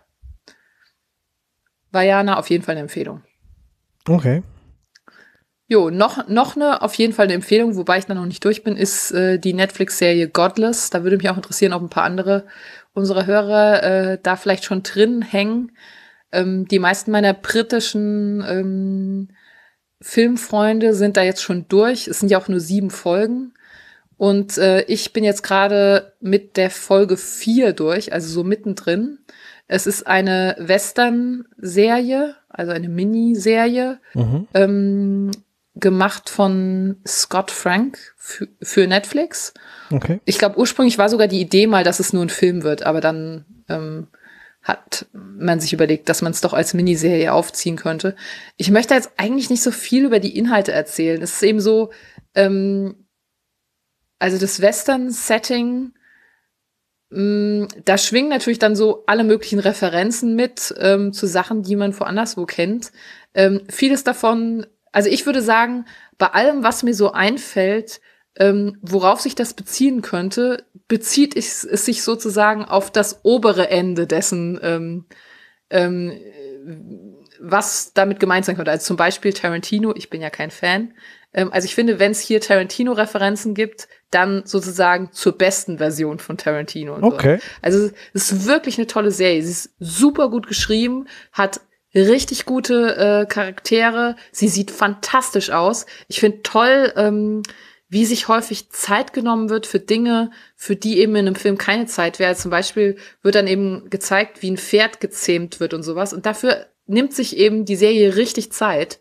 Vajana auf jeden Fall eine Empfehlung. Okay. Jo, noch auf jeden Fall eine Empfehlung, wobei ich da noch nicht durch bin, ist die Netflix-Serie Godless. Da würde mich auch interessieren, ob ein paar andere unserer Hörer da vielleicht schon drin hängen. Die meisten meiner britischen Filmfreunde sind da jetzt schon durch. Es sind ja auch nur 7 Folgen. Und ich bin jetzt gerade mit der Folge 4 durch, also so mittendrin. Es ist eine Western-Serie, also eine Miniserie, gemacht von Scott Frank für Netflix. Okay. Ich glaube, ursprünglich war sogar die Idee mal, dass es nur ein Film wird, aber dann hat man sich überlegt, dass man es doch als Miniserie aufziehen könnte. Ich möchte jetzt eigentlich nicht so viel über die Inhalte erzählen. Es ist eben so, also das Western-Setting, da schwingen natürlich dann so alle möglichen Referenzen mit zu Sachen, die man woanders wo kennt. Vieles davon, also ich würde sagen, bei allem, was mir so einfällt, worauf sich das beziehen könnte, bezieht es sich sozusagen auf das obere Ende dessen, was damit gemeint sein könnte. Also zum Beispiel Tarantino, ich bin ja kein Fan. Also ich finde, wenn es hier Tarantino-Referenzen gibt, dann sozusagen zur besten Version von Tarantino. Und Okay. so. Also es ist wirklich eine tolle Serie. Sie ist super gut geschrieben, hat richtig gute Charaktere. Sie sieht fantastisch aus. Ich finde toll, wie sich häufig Zeit genommen wird für Dinge, für die eben in einem Film keine Zeit wäre. Zum Beispiel wird dann eben gezeigt, wie ein Pferd gezähmt wird und sowas. Und dafür nimmt sich eben die Serie richtig Zeit.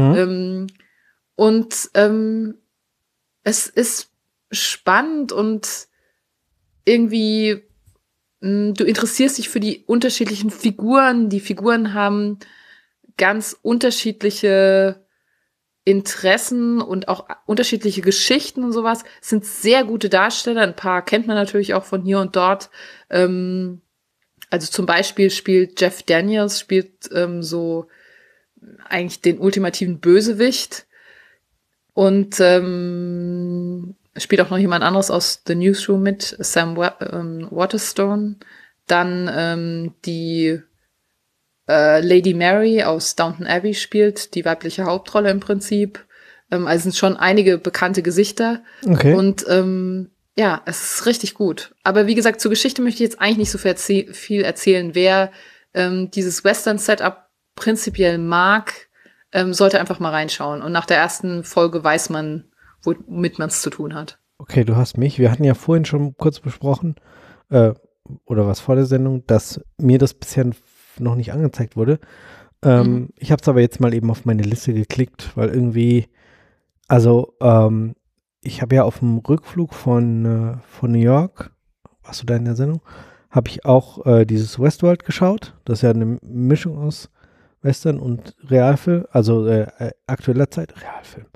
Es ist spannend und irgendwie, du interessierst dich für die unterschiedlichen Figuren. Die Figuren haben ganz unterschiedliche Interessen und auch unterschiedliche Geschichten und sowas. Es sind sehr gute Darsteller. Ein paar kennt man natürlich auch von hier und dort. Also zum Beispiel spielt Jeff Daniels so eigentlich den ultimativen Bösewicht. Und spielt auch noch jemand anderes aus The Newsroom mit, Sam Waterstone. Dann die Lady Mary aus Downton Abbey spielt die weibliche Hauptrolle im Prinzip. Also sind schon einige bekannte Gesichter. Okay. Und ja, es ist richtig gut. Aber wie gesagt, zur Geschichte möchte ich jetzt eigentlich nicht so viel erzählen. Wer dieses Western-Setup prinzipiell mag, sollte einfach mal reinschauen. Und nach der ersten Folge weiß man, womit man es zu tun hat. Okay, du hast mich. Wir hatten ja vorhin schon kurz besprochen, oder was vor der Sendung, dass mir das bisher noch nicht angezeigt wurde. Ich habe es aber jetzt mal eben auf meine Liste geklickt, weil irgendwie, also ich habe ja auf dem Rückflug von New York, warst du da in der Sendung, habe ich auch dieses Westworld geschaut. Das ist ja eine Mischung aus Western und Realfilm, also aktueller Zeit Realfilm.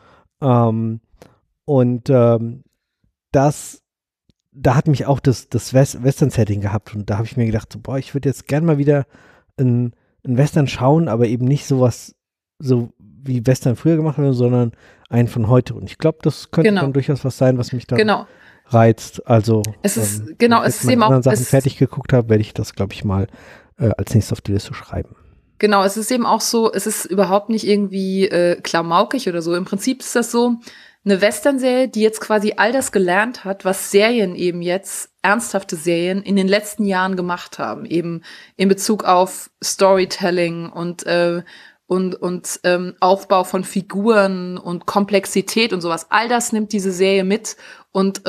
Da hat mich auch das Western-Setting gehabt und da habe ich mir gedacht, so, boah, ich würde jetzt gern mal wieder ein Western schauen, aber eben nicht sowas, so wie Western früher gemacht wurde, sondern einen von heute. Und ich glaube, das könnte dann durchaus was sein, was mich dann reizt. Also es ist wenn ich es ist meine eben anderen auch Sachen fertig geguckt habe, werde ich das, glaube ich, mal als nächstes auf die Liste schreiben. Genau, es ist eben auch so, es ist überhaupt nicht irgendwie klamaukig oder so. Im Prinzip ist das so eine Western-Serie, die jetzt quasi all das gelernt hat, was Serien eben jetzt, ernsthafte Serien, in den letzten Jahren gemacht haben. Eben in Bezug auf Storytelling und Aufbau von Figuren und Komplexität und sowas. All das nimmt diese Serie mit und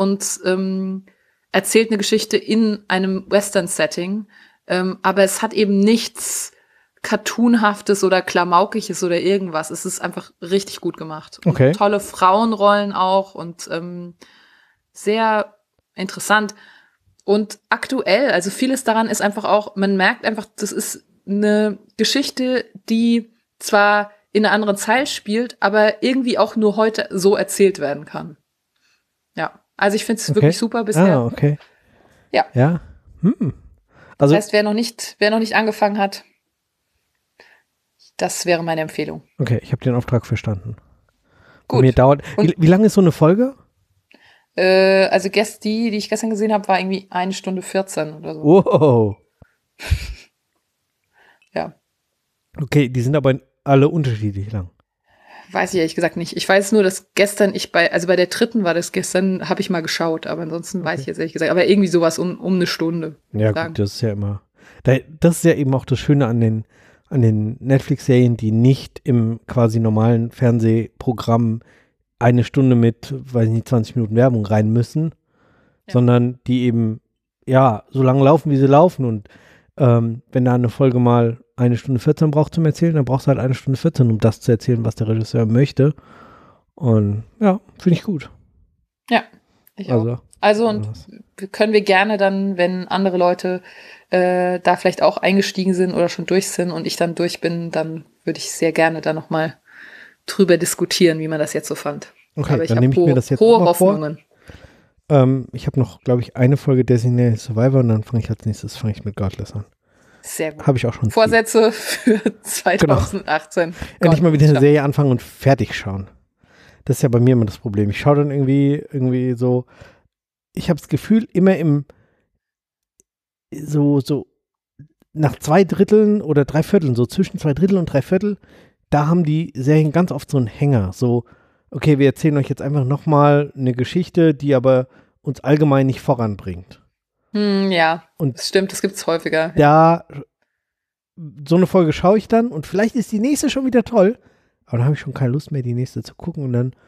erzählt eine Geschichte in einem Western-Setting. Aber es hat eben nichts Cartoonhaftes oder Klamaukiges oder irgendwas. Es ist einfach richtig gut gemacht. Und Okay. tolle Frauenrollen auch und sehr interessant. Und aktuell, also vieles daran ist einfach auch, man merkt einfach, das ist eine Geschichte, die zwar in einer anderen Zeit spielt, aber irgendwie auch nur heute so erzählt werden kann. Ja, also ich finde es wirklich super bisher. Ah, okay. Ja. Ja. Also, das heißt, wer noch nicht angefangen hat, Das wäre meine Empfehlung. Okay, ich habe den Auftrag verstanden. Gut. Mir dauert, wie lange ist so eine Folge? Also die ich gestern gesehen habe, war irgendwie 1 Stunde 14 oder so. Wow. Ja. Okay, die sind aber alle unterschiedlich lang. Weiß ich ehrlich gesagt nicht. Ich weiß nur, dass gestern bei der dritten war das gestern, habe ich mal geschaut, aber ansonsten weiß ich jetzt ehrlich gesagt. Aber irgendwie sowas um eine Stunde. Ja, gut, das ist ja immer. Das ist ja eben auch das Schöne an den Netflix-Serien, die nicht im quasi normalen Fernsehprogramm 1 Stunde mit, weiß ich nicht, 20 Minuten Werbung rein müssen, sondern die eben, ja, so lange laufen, wie sie laufen. Und wenn da eine Folge mal 1 Stunde 14 braucht zum Erzählen, dann brauchst du halt 1 Stunde 14, um das zu erzählen, was der Regisseur möchte. Und ja, finde ich gut. Ja, ich auch. Also und können wir gerne dann, wenn andere Leute da vielleicht auch eingestiegen sind oder schon durch sind und ich dann durch bin, dann würde ich sehr gerne da nochmal drüber diskutieren, wie man das jetzt so fand. Okay, aber ich dann nehme ich mir das jetzt hohe Hoffnungen. Ich habe noch, glaube ich, eine Folge Designated Survivor und dann fange ich als nächstes mit Godless an. Sehr gut. Habe ich auch schon. Vorsätze für 2018. Genau. Endlich mal wieder eine Serie anfangen und fertig schauen. Das ist ja bei mir immer das Problem. Ich schaue dann irgendwie so, ich habe das Gefühl, immer so nach 2/3 oder 3/4, so zwischen 2/3 und 3/4, da haben die Serien ganz oft so einen Hänger. So, okay, wir erzählen euch jetzt einfach nochmal eine Geschichte, die aber uns allgemein nicht voranbringt. Ja, und das stimmt, das gibt es häufiger. So eine Folge schaue ich dann und vielleicht ist die nächste schon wieder toll, aber dann habe ich schon keine Lust mehr, die nächste zu gucken und dann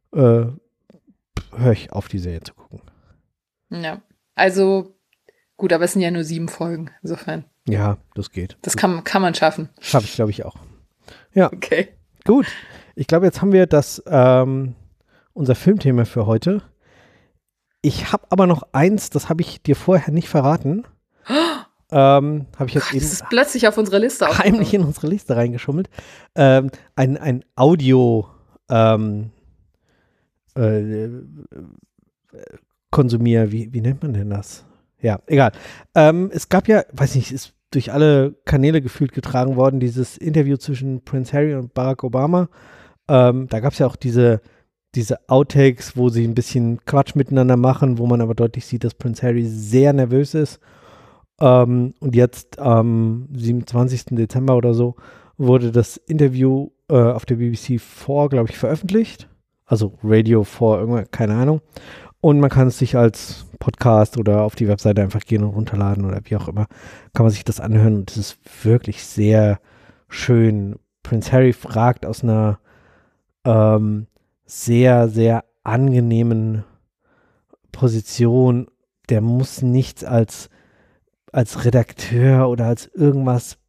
höre ich auf, die Serie zu gucken. Ja, also gut, aber es sind ja nur 7 Folgen, insofern. Ja, das geht. Das kann man schaffen. Schaffe ich, glaube ich, auch. Ja, okay. Gut. Ich glaube, jetzt haben wir unser Filmthema für heute. Ich habe aber noch eins, das habe ich dir vorher nicht verraten. Habe ich jetzt eben das ist plötzlich auf unserer Liste heimlich in unsere Liste reingeschummelt. Ein Audio konsumier, wie nennt man denn das? Ja, egal. Es gab ja, weiß nicht, ist durch alle Kanäle gefühlt getragen worden, dieses Interview zwischen Prince Harry und Barack Obama. Da gab es ja auch diese Outtakes, wo sie ein bisschen Quatsch miteinander machen, wo man aber deutlich sieht, dass Prince Harry sehr nervös ist. Und jetzt am 27. Dezember oder so wurde das Interview auf der BBC 4, glaube ich, veröffentlicht. Also Radio 4, irgendwann, keine Ahnung. Und man kann es sich als Podcast oder auf die Webseite einfach gehen und runterladen oder wie auch immer, kann man sich das anhören. Und es ist wirklich sehr schön. Prince Harry fragt aus einer sehr, sehr angenehmen Position. Der muss nichts als Redakteur oder als irgendwas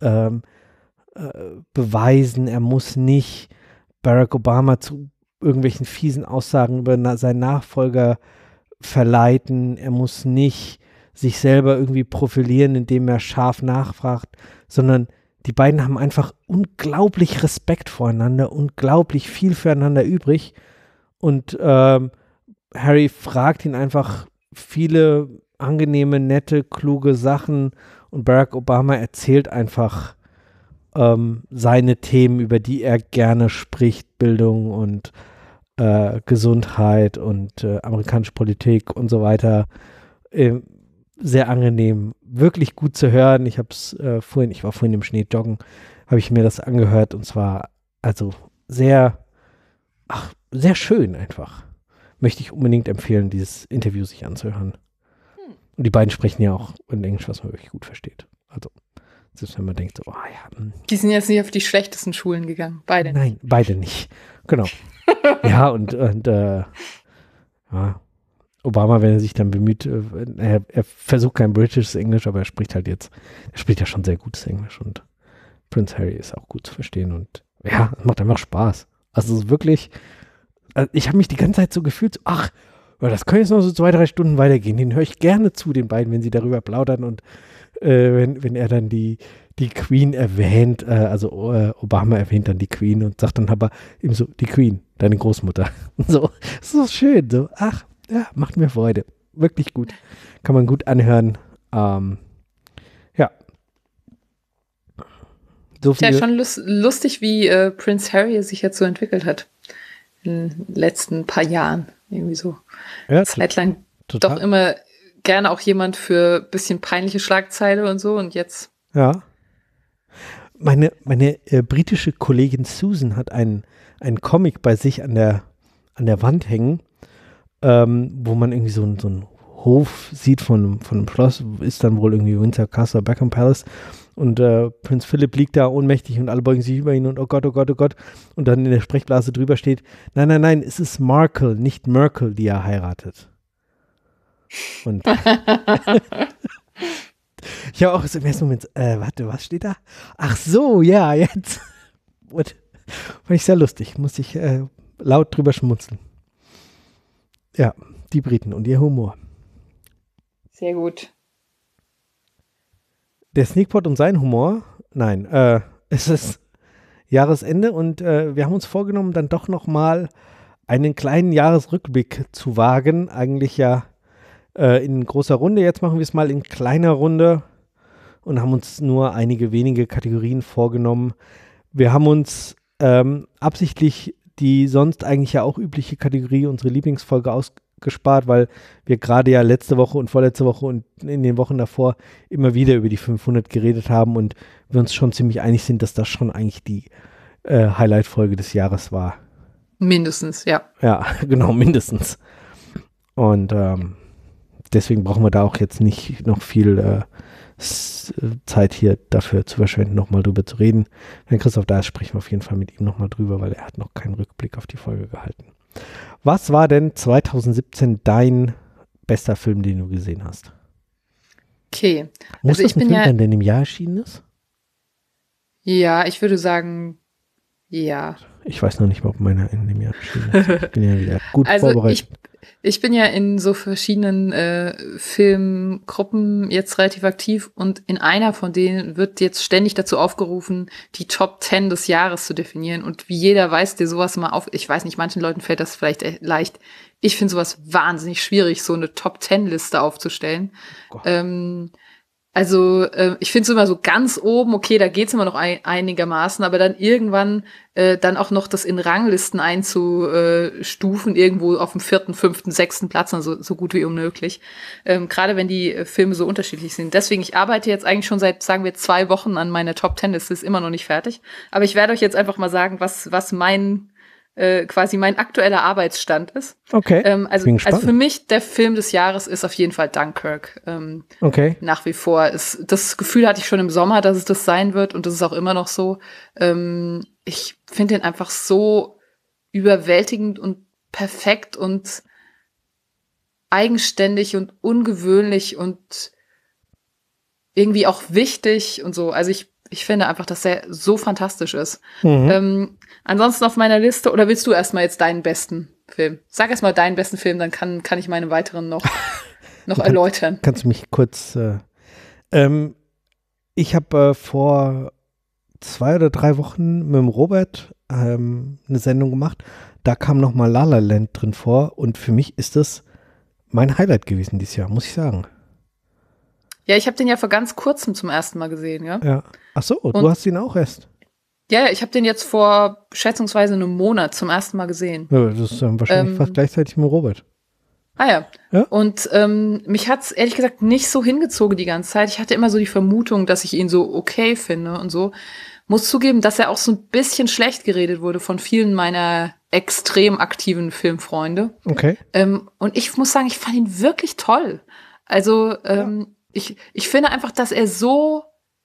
beweisen. Er muss nicht Barack Obama zu irgendwelchen fiesen Aussagen über seinen Nachfolger verleiten. Er muss nicht sich selber irgendwie profilieren, indem er scharf nachfragt, sondern die beiden haben einfach unglaublich Respekt voreinander, unglaublich viel füreinander übrig. Und Harry fragt ihn einfach viele angenehme, nette, kluge Sachen und Barack Obama erzählt einfach seine Themen, über die er gerne spricht, Bildung und Gesundheit und amerikanische Politik und so weiter. Sehr angenehm, wirklich gut zu hören. Ich war vorhin im Schnee joggen, habe ich mir das angehört und zwar also sehr schön einfach. Möchte ich unbedingt empfehlen, dieses Interview sich anzuhören. Und die beiden sprechen ja auch in Englisch, was man wirklich gut versteht. Also, selbst wenn man denkt, so, Die sind jetzt nicht auf die schlechtesten Schulen gegangen, beide. Nein, beide nicht. Genau. Ja, und Obama, wenn er sich dann bemüht, er versucht kein britisches Englisch, aber er spricht ja schon sehr gutes Englisch und Prince Harry ist auch gut zu verstehen und ja, es macht einfach Spaß. Also es ist wirklich, ich habe mich die ganze Zeit so gefühlt, das können jetzt noch so 2-3 Stunden weitergehen. Den höre ich gerne zu, den beiden, wenn sie darüber plaudern und wenn er dann die Queen erwähnt, Obama erwähnt dann die Queen und sagt dann aber ihm so, die Queen, deine Großmutter. So, so schön, so, ja, macht mir Freude. Wirklich gut. Kann man gut anhören. Ja. so Ist ja viele. schon lustig, wie Prince Harry sich jetzt so entwickelt hat in den letzten paar Jahren. Irgendwie so. Ja, Zeitlang total. doch immer gerne auch jemand für ein bisschen peinliche Schlagzeile und so und jetzt. Ja. Meine britische Kollegin Susan hat einen Comic bei sich an der Wand hängen, wo man irgendwie so einen Hof sieht von einem Schloss, ist dann wohl irgendwie Windsor Castle, Buckingham Palace. Und Prinz Philipp liegt da ohnmächtig und alle beugen sich über ihn und oh Gott, oh Gott, oh Gott. Und dann in der Sprechblase drüber steht, nein, nein, nein, es ist Markle, nicht Merkel, die er heiratet. Und ich habe auch im ersten Moment, warte, was steht da? Ach so, ja, jetzt. Und fand ich sehr lustig, musste ich laut drüber schmunzeln. Ja, die Briten und ihr Humor. Sehr gut. Der Sneakpot und sein Humor, nein, es ist Jahresende und wir haben uns vorgenommen, dann doch nochmal einen kleinen Jahresrückblick zu wagen. Eigentlich ja in großer Runde, jetzt machen wir es mal in kleiner Runde und haben uns nur einige wenige Kategorien vorgenommen. Wir haben uns absichtlich die sonst eigentlich ja auch übliche Kategorie, unsere Lieblingsfolge ausgespart, weil wir gerade ja letzte Woche und vorletzte Woche und in den Wochen davor immer wieder über die 500 geredet haben und wir uns schon ziemlich einig sind, dass das schon eigentlich die Highlight-Folge des Jahres war. Mindestens, ja. Ja, genau, mindestens. Und deswegen brauchen wir da auch jetzt nicht noch viel Zeit hier dafür zu verschwenden, nochmal drüber zu reden. Wenn Christoph da ist, sprechen wir auf jeden Fall mit ihm nochmal drüber, weil er hat noch keinen Rückblick auf die Folge gehalten. Was war denn 2017 dein bester Film, den du gesehen hast? Okay. Muss Also das ich ein bin Film ja, sein, der in dem Jahr erschienen ist? ja, ich würde sagen, ja. Ich weiß noch nicht mal, ob meiner in dem Jahr erschienen ist. Ich bin ja wieder gut Also vorbereitet. ich bin ja in so verschiedenen Filmgruppen jetzt relativ aktiv und in einer von denen wird jetzt ständig dazu aufgerufen, die Top 10 des Jahres zu definieren. Und wie jeder weiß, der sowas mal ich weiß nicht, manchen Leuten fällt das vielleicht leicht. Ich finde sowas wahnsinnig schwierig, so eine Top 10 Liste aufzustellen. Gott. Ich finde es immer so ganz oben, okay, da geht's immer noch einigermaßen, aber dann irgendwann dann auch noch das in Ranglisten einzustufen, irgendwo auf dem 4., 5., 6. Platz, also so gut wie unmöglich. Gerade wenn die Filme so unterschiedlich sind. Deswegen, ich arbeite jetzt eigentlich schon seit, sagen wir, 2 Wochen an meiner Top 10 Liste, ist immer noch nicht fertig. Aber ich werde euch jetzt einfach mal sagen, was quasi mein aktueller Arbeitsstand ist. Okay, Also für mich der Film des Jahres ist auf jeden Fall Dunkirk. okay. Nach wie vor. Das Gefühl hatte ich schon im Sommer, dass es das sein wird und das ist auch immer noch so. Ich finde den einfach so überwältigend und perfekt und eigenständig und ungewöhnlich und irgendwie auch wichtig und so. Also ich finde einfach, dass er so fantastisch ist. Ansonsten auf meiner Liste, oder willst du erstmal jetzt deinen besten Film? Sag erstmal deinen besten Film, dann kann ich meine weiteren noch erläutern. Kannst du mich kurz ich habe vor 2 oder 3 Wochen mit dem Robert eine Sendung gemacht. Da kam nochmal La La Land drin vor und für mich ist das mein Highlight gewesen dieses Jahr, muss ich sagen. Ja, ich habe den ja vor ganz kurzem zum ersten Mal gesehen, ja. Ja. Ach so, du hast ihn auch erst. Ja, ich habe den jetzt vor schätzungsweise einem Monat zum ersten Mal gesehen. Ja, das ist wahrscheinlich fast gleichzeitig mit Robert. Ah ja. Ja? Und mich hat's ehrlich gesagt nicht so hingezogen die ganze Zeit. Ich hatte immer so die Vermutung, dass ich ihn so okay finde und so. Muss zugeben, dass er auch so ein bisschen schlecht geredet wurde von vielen meiner extrem aktiven Filmfreunde. Okay. Und ich muss sagen, ich fand ihn wirklich toll. Also ich finde einfach, dass er so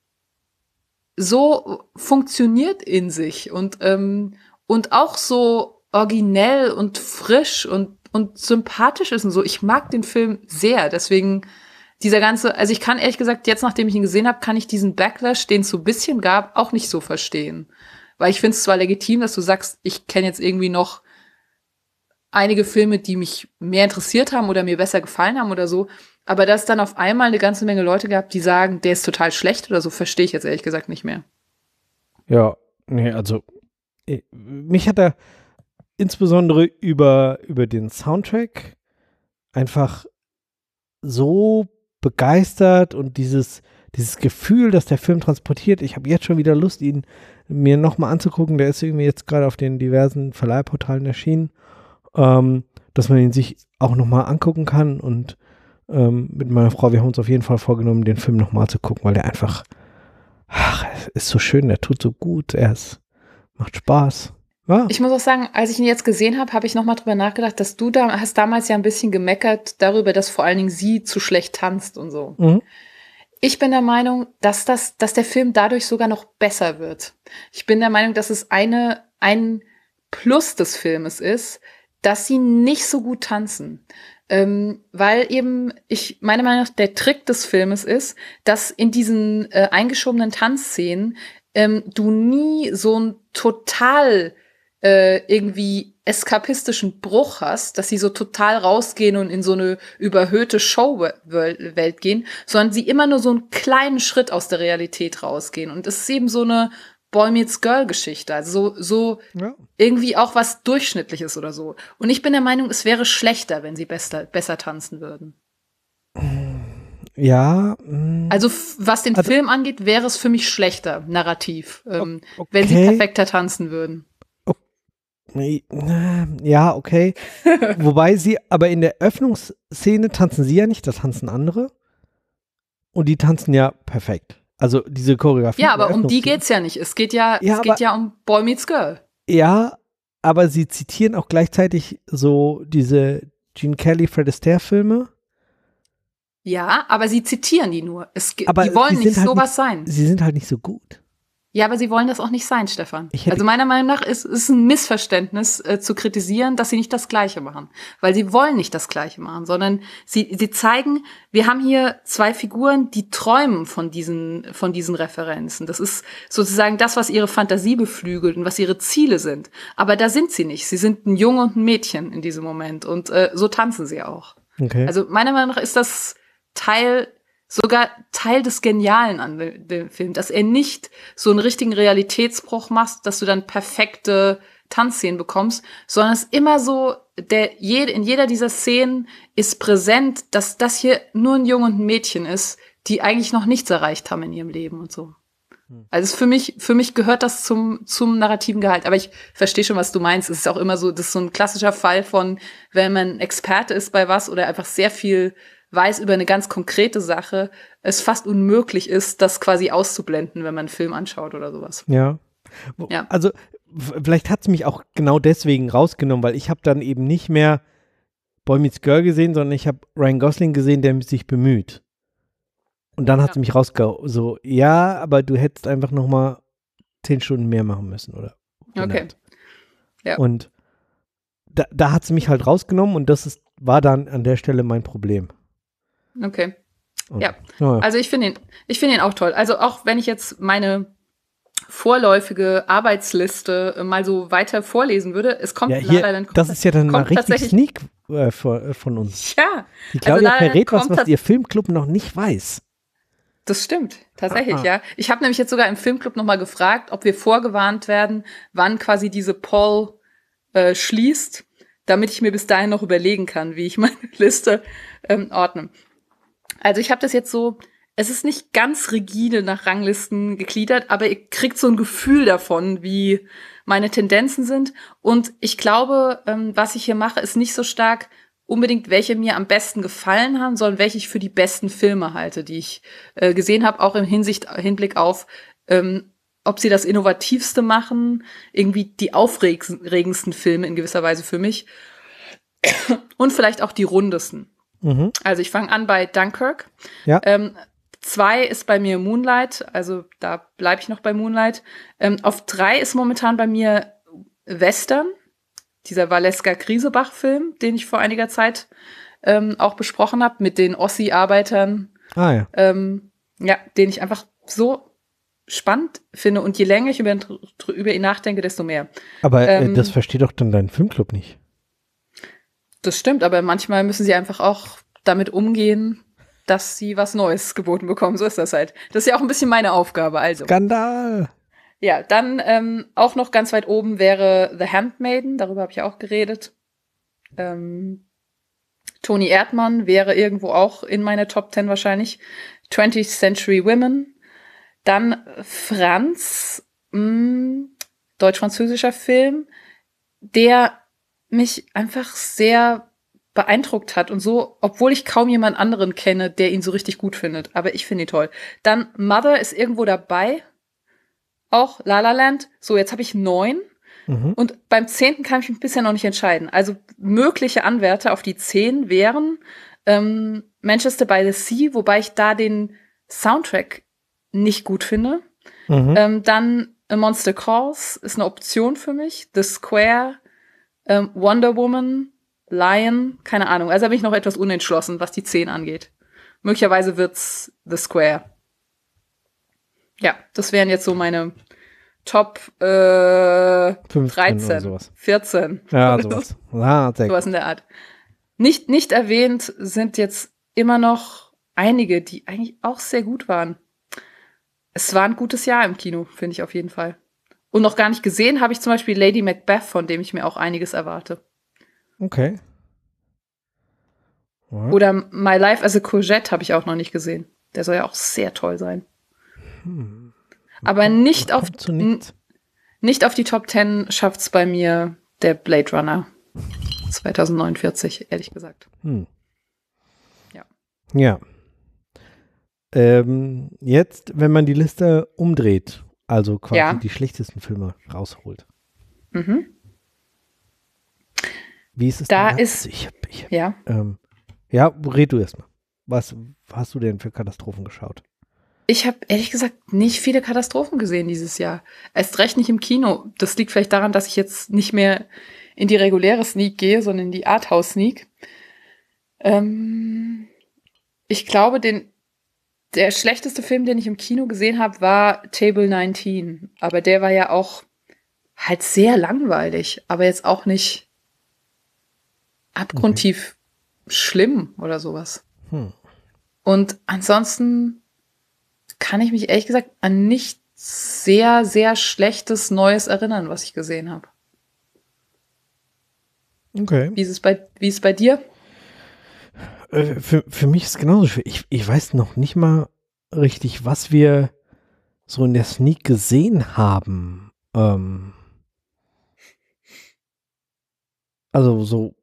funktioniert in sich und auch so originell und frisch und sympathisch ist und so. Ich mag den Film sehr, deswegen also ich kann ehrlich gesagt, jetzt nachdem ich ihn gesehen habe, kann ich diesen Backlash, den es so ein bisschen gab, auch nicht so verstehen. Weil ich finde es zwar legitim, dass du sagst, ich kenne jetzt irgendwie noch einige Filme, die mich mehr interessiert haben oder mir besser gefallen haben oder so, aber dass dann auf einmal eine ganze Menge Leute gab, die sagen, der ist total schlecht oder so, verstehe ich jetzt ehrlich gesagt nicht mehr. Ja, nee, also mich hat er insbesondere über den Soundtrack einfach so begeistert und dieses Gefühl, das der Film transportiert, ich habe jetzt schon wieder Lust, ihn mir nochmal anzugucken. Der ist irgendwie jetzt gerade auf den diversen Verleihportalen erschienen, dass man ihn sich auch nochmal angucken kann. Und mit meiner Frau, wir haben uns auf jeden Fall vorgenommen, den Film nochmal zu gucken, weil der einfach, es ist so schön, der tut so gut, macht Spaß. Ja. Ich muss auch sagen, als ich ihn jetzt gesehen habe, habe ich nochmal drüber nachgedacht, dass du hast damals ja ein bisschen gemeckert darüber, dass vor allen Dingen sie zu schlecht tanzt und so. Mhm. Ich bin der Meinung, dass der Film dadurch sogar noch besser wird. Ich bin der Meinung, dass es ein Plus des Filmes ist, dass sie nicht so gut tanzen. Weil eben, meine Meinung nach, der Trick des Filmes ist, dass in diesen eingeschobenen Tanzszenen du nie so ein total irgendwie eskapistischen Bruch hast, dass sie so total rausgehen und in so eine überhöhte Showwelt gehen, sondern sie immer nur so einen kleinen Schritt aus der Realität rausgehen. Und es ist eben so eine Boy Meets Girl Geschichte, also so Ja. irgendwie auch was Durchschnittliches oder so. Und ich bin der Meinung, es wäre schlechter, wenn sie besser tanzen würden. Ja. Also was den Film angeht, wäre es für mich schlechter, narrativ, okay. wenn sie perfekter tanzen würden. Ja, okay. Wobei sie, aber in der Öffnungsszene tanzen sie ja nicht, das tanzen andere. Und die tanzen ja perfekt. Also diese Choreografie. Ja, aber um die geht's ja nicht. Es geht ja um Boy Meets Girl. Ja, aber sie zitieren auch gleichzeitig so diese Gene Kelly, Fred Astaire-Filme. Ja, aber sie zitieren die nur. Aber die wollen nicht halt sowas sein. Sie sind halt nicht so gut. Ja, aber sie wollen das auch nicht sein, Stefan. Also meiner Meinung nach ist ein Missverständnis zu kritisieren, dass sie nicht das Gleiche machen. Weil sie wollen nicht das Gleiche machen, sondern sie zeigen, wir haben hier zwei Figuren, die träumen von diesen Referenzen. Das ist sozusagen das, was ihre Fantasie beflügelt und was ihre Ziele sind. Aber da sind sie nicht. Sie sind ein Junge und ein Mädchen in diesem Moment. Und so tanzen sie auch. Okay. Also meiner Meinung nach ist das sogar Teil des Genialen an dem Film, dass er nicht so einen richtigen Realitätsbruch macht, dass du dann perfekte Tanzszenen bekommst, sondern es immer so, in jeder dieser Szenen ist präsent, dass das hier nur ein Junge und ein Mädchen ist, die eigentlich noch nichts erreicht haben in ihrem Leben und so. Also für mich gehört das zum narrativen Gehalt. Aber ich verstehe schon, was du meinst. Es ist auch immer so, das ist so ein klassischer Fall von, wenn man Experte ist bei was oder einfach sehr viel weiß über eine ganz konkrete Sache, es fast unmöglich ist, das quasi auszublenden, wenn man einen Film anschaut oder sowas. Ja. Also vielleicht hat es mich auch genau deswegen rausgenommen, weil ich habe dann eben nicht mehr Boy Meets Girl gesehen, sondern ich habe Ryan Gosling gesehen, der sich bemüht. Und dann hat es mich rausgehauen, so, ja, aber du hättest einfach noch mal 10 Stunden mehr machen müssen, oder? 100. Okay. Ja. Und da hat es mich halt rausgenommen und war dann an der Stelle mein Problem. Okay. Und, ja. Also ich finde ihn auch toll. Also auch wenn ich jetzt meine vorläufige Arbeitsliste mal so weiter vorlesen würde, es kommt leider das ist ja dann mal richtig Sneak von uns. Ja. Die Claudia verrät was ihr Filmclub noch nicht weiß. Das stimmt, tatsächlich, ja. Ich habe nämlich jetzt sogar im Filmclub nochmal gefragt, ob wir vorgewarnt werden, wann quasi diese Poll schließt, damit ich mir bis dahin noch überlegen kann, wie ich meine Liste ordne. Also ich habe das jetzt so, es ist nicht ganz rigide nach Ranglisten gegliedert, aber ihr kriegt so ein Gefühl davon, wie meine Tendenzen sind. Und ich glaube, was ich hier mache, ist nicht so stark unbedingt, welche mir am besten gefallen haben, sondern welche ich für die besten Filme halte, die ich gesehen habe, auch im Hinblick auf, ob sie das Innovativste machen, irgendwie die aufregendsten Filme in gewisser Weise für mich und vielleicht auch die rundesten. Mhm. Also ich fange an bei Dunkirk. Ja. 2 ist bei mir Moonlight, also da bleibe ich noch bei Moonlight. Auf 3 ist momentan bei mir Western, dieser Valeska Griesebach-Film, den ich vor einiger Zeit auch besprochen habe, mit den Ossi-Arbeitern. Ah ja. Den ich einfach so spannend finde. Und je länger ich über ihn nachdenke, desto mehr. Aber das versteht doch dann dein Filmclub nicht. Das stimmt, aber manchmal müssen sie einfach auch damit umgehen, dass sie was Neues geboten bekommen. So ist das halt. Das ist ja auch ein bisschen meine Aufgabe. Also. Skandal! Ja, dann auch noch ganz weit oben wäre The Handmaiden. Darüber habe ich auch geredet. Toni Erdmann wäre irgendwo auch in meiner Top 10 wahrscheinlich. 20th Century Women. Dann Franz, deutsch-französischer Film, der mich einfach sehr beeindruckt hat und so, obwohl ich kaum jemand anderen kenne, der ihn so richtig gut findet. Aber ich finde ihn toll. Dann Mother ist irgendwo dabei. Auch La La Land. So, jetzt habe ich 9. Und beim 10. kann ich mich bisher noch nicht entscheiden. Also mögliche Anwärter auf die 10 wären Manchester by the Sea, wobei ich da den Soundtrack nicht gut finde. Dann A Monster Calls ist eine Option für mich. The Square, Wonder Woman, Lion, keine Ahnung. Also da bin ich noch etwas unentschlossen, was die 10 angeht. Möglicherweise wird's The Square. Ja, das wären jetzt so meine Top 13, oder sowas. 14. Ja, sowas. Ah, sehr sowas in der Art. Nicht erwähnt sind jetzt immer noch einige, die eigentlich auch sehr gut waren. Es war ein gutes Jahr im Kino, finde ich auf jeden Fall. Und noch gar nicht gesehen habe ich zum Beispiel Lady Macbeth, von dem ich mir auch einiges erwarte. Okay. Ja. Oder My Life as a Courgette habe ich auch noch nicht gesehen. Der soll ja auch sehr toll sein. Aber nicht auf die Top 10 schafft's bei mir der Blade Runner 2049, ehrlich gesagt. Ja. Jetzt, wenn man die Liste umdreht, also quasi die schlechtesten Filme rausholt. Wie ist es da denn? Ist, red du erstmal. Was hast du denn für Katastrophen geschaut? Ich habe ehrlich gesagt nicht viele Katastrophen gesehen dieses Jahr. Erst recht nicht im Kino. Das liegt vielleicht daran, dass ich jetzt nicht mehr in die reguläre Sneak gehe, sondern in die Arthouse-Sneak. Ich glaube, der schlechteste Film, den ich im Kino gesehen habe, war Table 19. Aber der war ja auch halt sehr langweilig, aber jetzt auch nicht abgrundtief schlimm oder sowas. Und ansonsten kann ich mich ehrlich gesagt an nichts sehr, sehr Schlechtes Neues erinnern, was ich gesehen habe. Okay. Wie ist es bei dir? Für mich ist es genauso schwer. Ich weiß noch nicht mal richtig, was wir so in der Sneak gesehen haben. Also so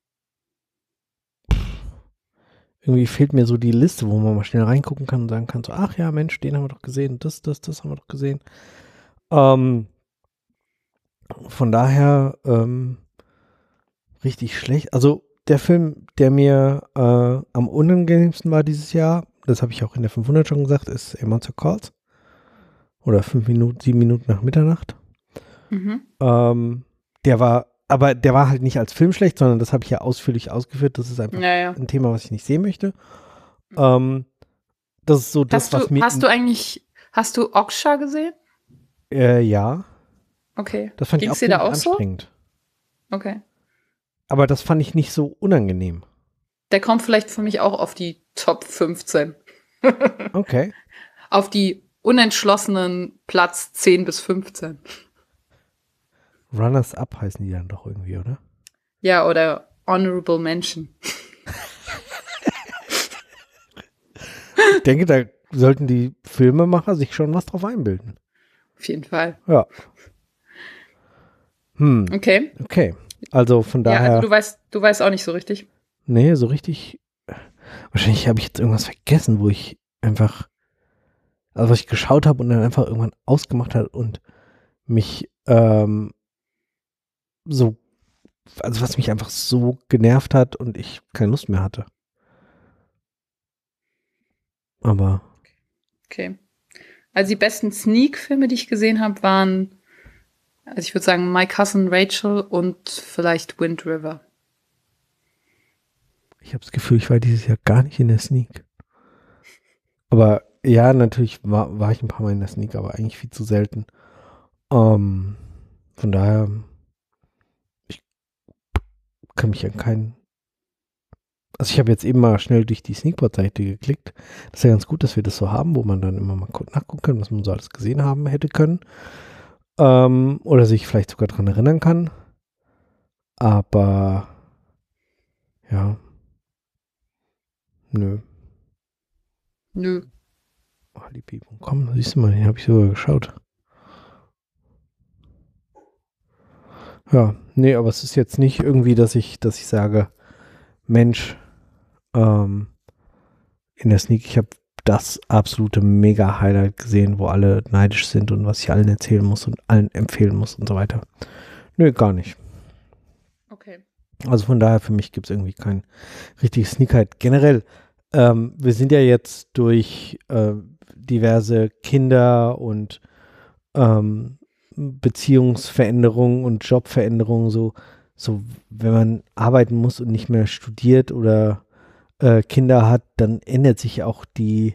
irgendwie fehlt mir so die Liste, wo man mal schnell reingucken kann und sagen kann, so, ach ja, Mensch, den haben wir doch gesehen, das haben wir doch gesehen. Von daher richtig schlecht. Also der Film, der mir am unangenehmsten war dieses Jahr, das habe ich auch in der 500 schon gesagt, ist A Monster Calls. Oder 7 Minuten nach Mitternacht. Der war halt nicht als Film schlecht, sondern das habe ich ja ausführlich ausgeführt. Das ist einfach ein Thema, was ich nicht sehen möchte. Das ist so das, was mir... Hast du Oksha gesehen? Ja. Okay. Das fand ich auch ziemlich anstrengend. So? Okay. Aber das fand ich nicht so unangenehm. Der kommt vielleicht für mich auch auf die Top 15. Okay. Auf die unentschlossenen Platz 10 bis 15. Runners Up heißen die dann doch irgendwie, oder? Ja, oder Honorable Mention. Ich denke, da sollten die Filmemacher sich schon was drauf einbilden. Auf jeden Fall. Ja. Okay. Also von daher. Ja, also du weißt auch nicht so richtig. Nee, so richtig. Wahrscheinlich habe ich jetzt irgendwas vergessen, wo ich einfach, also was ich geschaut habe und dann einfach irgendwann ausgemacht hat und mich so, also was mich einfach so genervt hat und ich keine Lust mehr hatte. Aber. Okay. Also die besten Sneak-Filme, die ich gesehen habe, waren, also ich würde sagen, My Cousin Rachel und vielleicht Wind River. Ich habe das Gefühl, ich war dieses Jahr gar nicht in der Sneak. Aber ja, natürlich war ich ein paar Mal in der Sneak, aber eigentlich viel zu selten. Von daher, ich kann mich an keinen. Also ich habe jetzt eben mal schnell durch die Sneakpot-Seite geklickt. Das ist ja ganz gut, dass wir das so haben, wo man dann immer mal nachgucken kann, was man so alles gesehen haben hätte können. Oder sich vielleicht sogar dran erinnern kann. Aber ja. Nö. Alibi.com, siehst du mal, den habe ich sogar geschaut. Ja, nee, aber es ist jetzt nicht irgendwie, dass ich sage, Mensch, in der Sneak, ich habe das absolute Mega-Highlight gesehen, wo alle neidisch sind und was ich allen erzählen muss und allen empfehlen muss und so weiter. Nö, gar nicht. Okay. Also von daher, für mich gibt es irgendwie kein richtiges Sneak-Highlight. Generell, wir sind ja jetzt durch diverse Kinder und Beziehungsveränderungen und Jobveränderungen so, wenn man arbeiten muss und nicht mehr studiert oder Kinder hat, dann ändert sich auch die,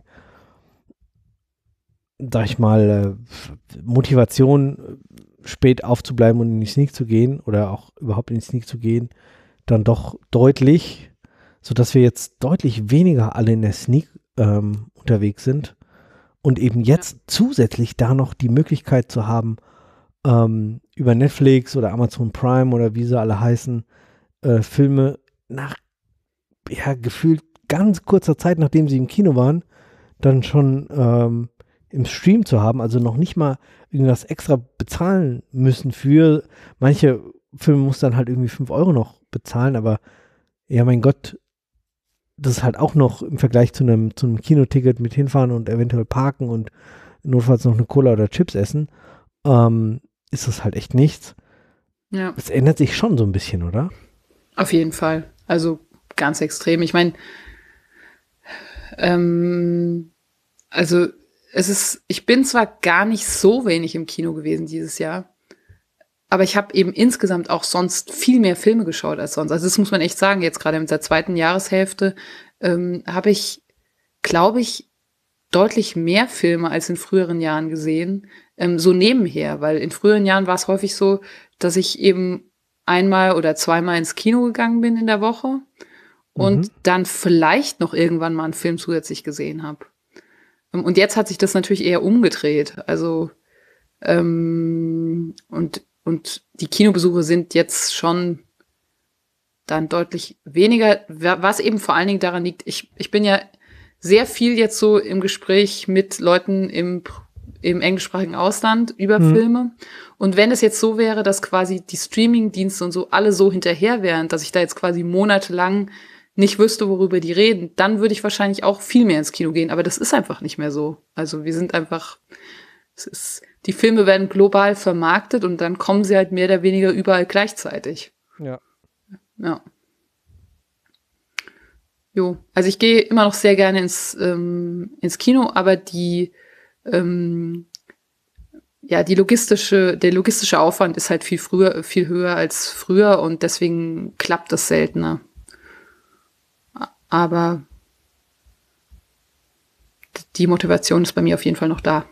sag ich mal, Motivation, spät aufzubleiben und in die Sneak zu gehen oder auch überhaupt in die Sneak zu gehen, dann doch deutlich, sodass wir jetzt deutlich weniger alle in der Sneak unterwegs sind und eben jetzt zusätzlich da noch die Möglichkeit zu haben, über Netflix oder Amazon Prime oder wie sie alle heißen, Filme nach gefühlt ganz kurzer Zeit, nachdem sie im Kino waren, dann schon im Stream zu haben, also noch nicht mal irgendwas extra bezahlen müssen für. Manche Filme muss dann halt irgendwie 5 Euro noch bezahlen, aber ja, mein Gott, das ist halt auch noch im Vergleich zu einem Kinoticket mit hinfahren und eventuell parken und notfalls noch eine Cola oder Chips essen, ist das halt echt nichts. Ja. Es ändert sich schon so ein bisschen, oder? Auf jeden Fall. Also ganz extrem. Ich meine, also ich bin zwar gar nicht so wenig im Kino gewesen dieses Jahr, aber ich habe eben insgesamt auch sonst viel mehr Filme geschaut als sonst. Also das muss man echt sagen, jetzt gerade in der zweiten Jahreshälfte habe ich, glaube ich, deutlich mehr Filme als in früheren Jahren gesehen, so nebenher, weil in früheren Jahren war es häufig so, dass ich eben einmal oder zweimal ins Kino gegangen bin in der Woche und dann vielleicht noch irgendwann mal einen Film zusätzlich gesehen habe. Und jetzt hat sich das natürlich eher umgedreht. Also und die Kinobesuche sind jetzt schon dann deutlich weniger, was eben vor allen Dingen daran liegt, ich bin ja sehr viel jetzt so im Gespräch mit Leuten im englischsprachigen Ausland über Filme. Und wenn es jetzt so wäre, dass quasi die Streaming-Dienste und so alle so hinterher wären, dass ich da jetzt quasi monatelang nicht wüsste, worüber die reden, dann würde ich wahrscheinlich auch viel mehr ins Kino gehen. Aber das ist einfach nicht mehr so. Also wir sind einfach, die Filme werden global vermarktet und dann kommen sie halt mehr oder weniger überall gleichzeitig. Ja. Ja. Jo, also ich gehe immer noch sehr gerne ins Kino, aber der logistische Aufwand ist halt viel höher als früher und deswegen klappt das seltener. Aber die Motivation ist bei mir auf jeden Fall noch da.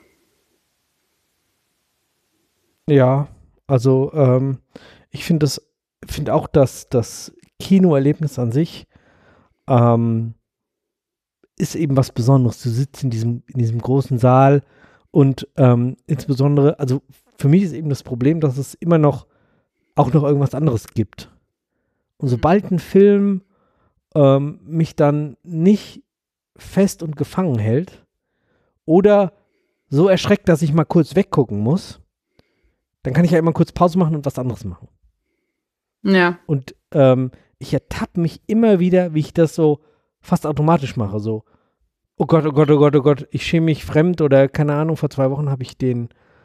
Ja, also ich finde auch, dass das Kinoerlebnis an sich ist eben was Besonderes. Du sitzt in diesem großen Saal und insbesondere, also für mich ist eben das Problem, dass es immer noch auch noch irgendwas anderes gibt. Und sobald ein Film mich dann nicht fest und gefangen hält oder so erschreckt, dass ich mal kurz weggucken muss, dann kann ich ja immer kurz Pause machen und was anderes machen. Ja. Und ich ertappe mich immer wieder, wie ich das so fast automatisch mache. So, oh Gott, oh Gott, oh Gott, oh Gott, ich schäme mich fremd oder keine Ahnung, vor 2 Wochen habe ich den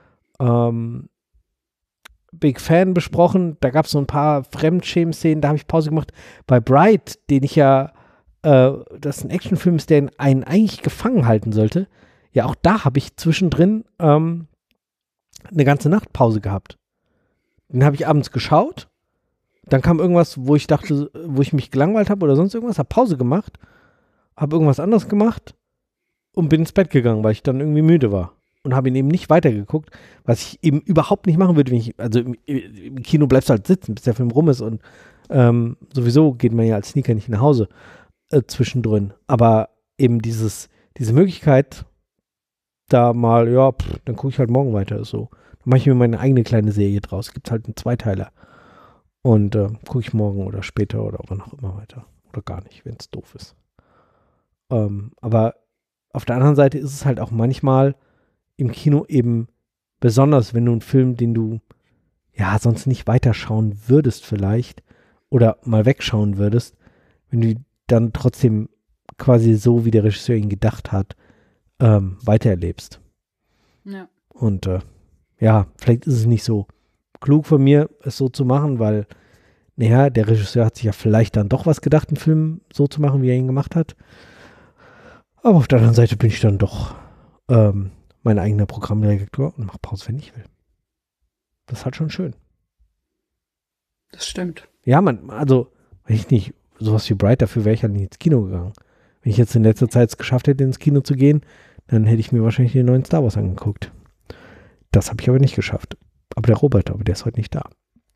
Big Fan besprochen. Da gab es so ein paar Fremdschämen-Szenen, da habe ich Pause gemacht. Bei Bright, den ich ja, das ein Actionfilm ist, der einen eigentlich gefangen halten sollte, ja, auch da habe ich zwischendrin eine ganze Nacht Pause gehabt. Den habe ich abends geschaut. Dann kam irgendwas, wo ich dachte, wo ich mich gelangweilt habe oder sonst irgendwas, habe Pause gemacht, habe irgendwas anderes gemacht und bin ins Bett gegangen, weil ich dann irgendwie müde war. Und habe ihn eben nicht weitergeguckt, was ich eben überhaupt nicht machen würde, wenn ich, also im Kino bleibst du halt sitzen, bis der Film rum ist und sowieso geht man ja als Sneaker nicht nach Hause zwischendrin. Aber eben diese Möglichkeit, da mal, ja, dann gucke ich halt morgen weiter, ist so. Dann mache ich mir meine eigene kleine Serie draus. Gibt es halt einen Zweiteiler. Und gucke ich morgen oder später oder wann auch immer weiter. Oder gar nicht, wenn es doof ist. Aber auf der anderen Seite ist es halt auch manchmal im Kino eben besonders, wenn du einen Film, den du ja sonst nicht weiterschauen würdest vielleicht oder mal wegschauen würdest, wenn du dann trotzdem quasi so, wie der Regisseur ihn gedacht hat, weitererlebst. Ja. Und ja, vielleicht ist es nicht so klug von mir, es so zu machen, weil, naja, der Regisseur hat sich ja vielleicht dann doch was gedacht, einen Film so zu machen, wie er ihn gemacht hat. Aber auf der anderen Seite bin ich dann doch mein eigener Programmdirektor und mache Pause, wenn ich will. Das ist halt schon schön. Das stimmt. Ja, also, wenn ich nicht, sowas wie Bright, dafür wäre ich halt nicht ins Kino gegangen. Wenn ich jetzt in letzter Zeit es geschafft hätte, ins Kino zu gehen, dann hätte ich mir wahrscheinlich den neuen Star Wars angeguckt. Das habe ich aber nicht geschafft. Aber der Robert, der ist heute nicht da.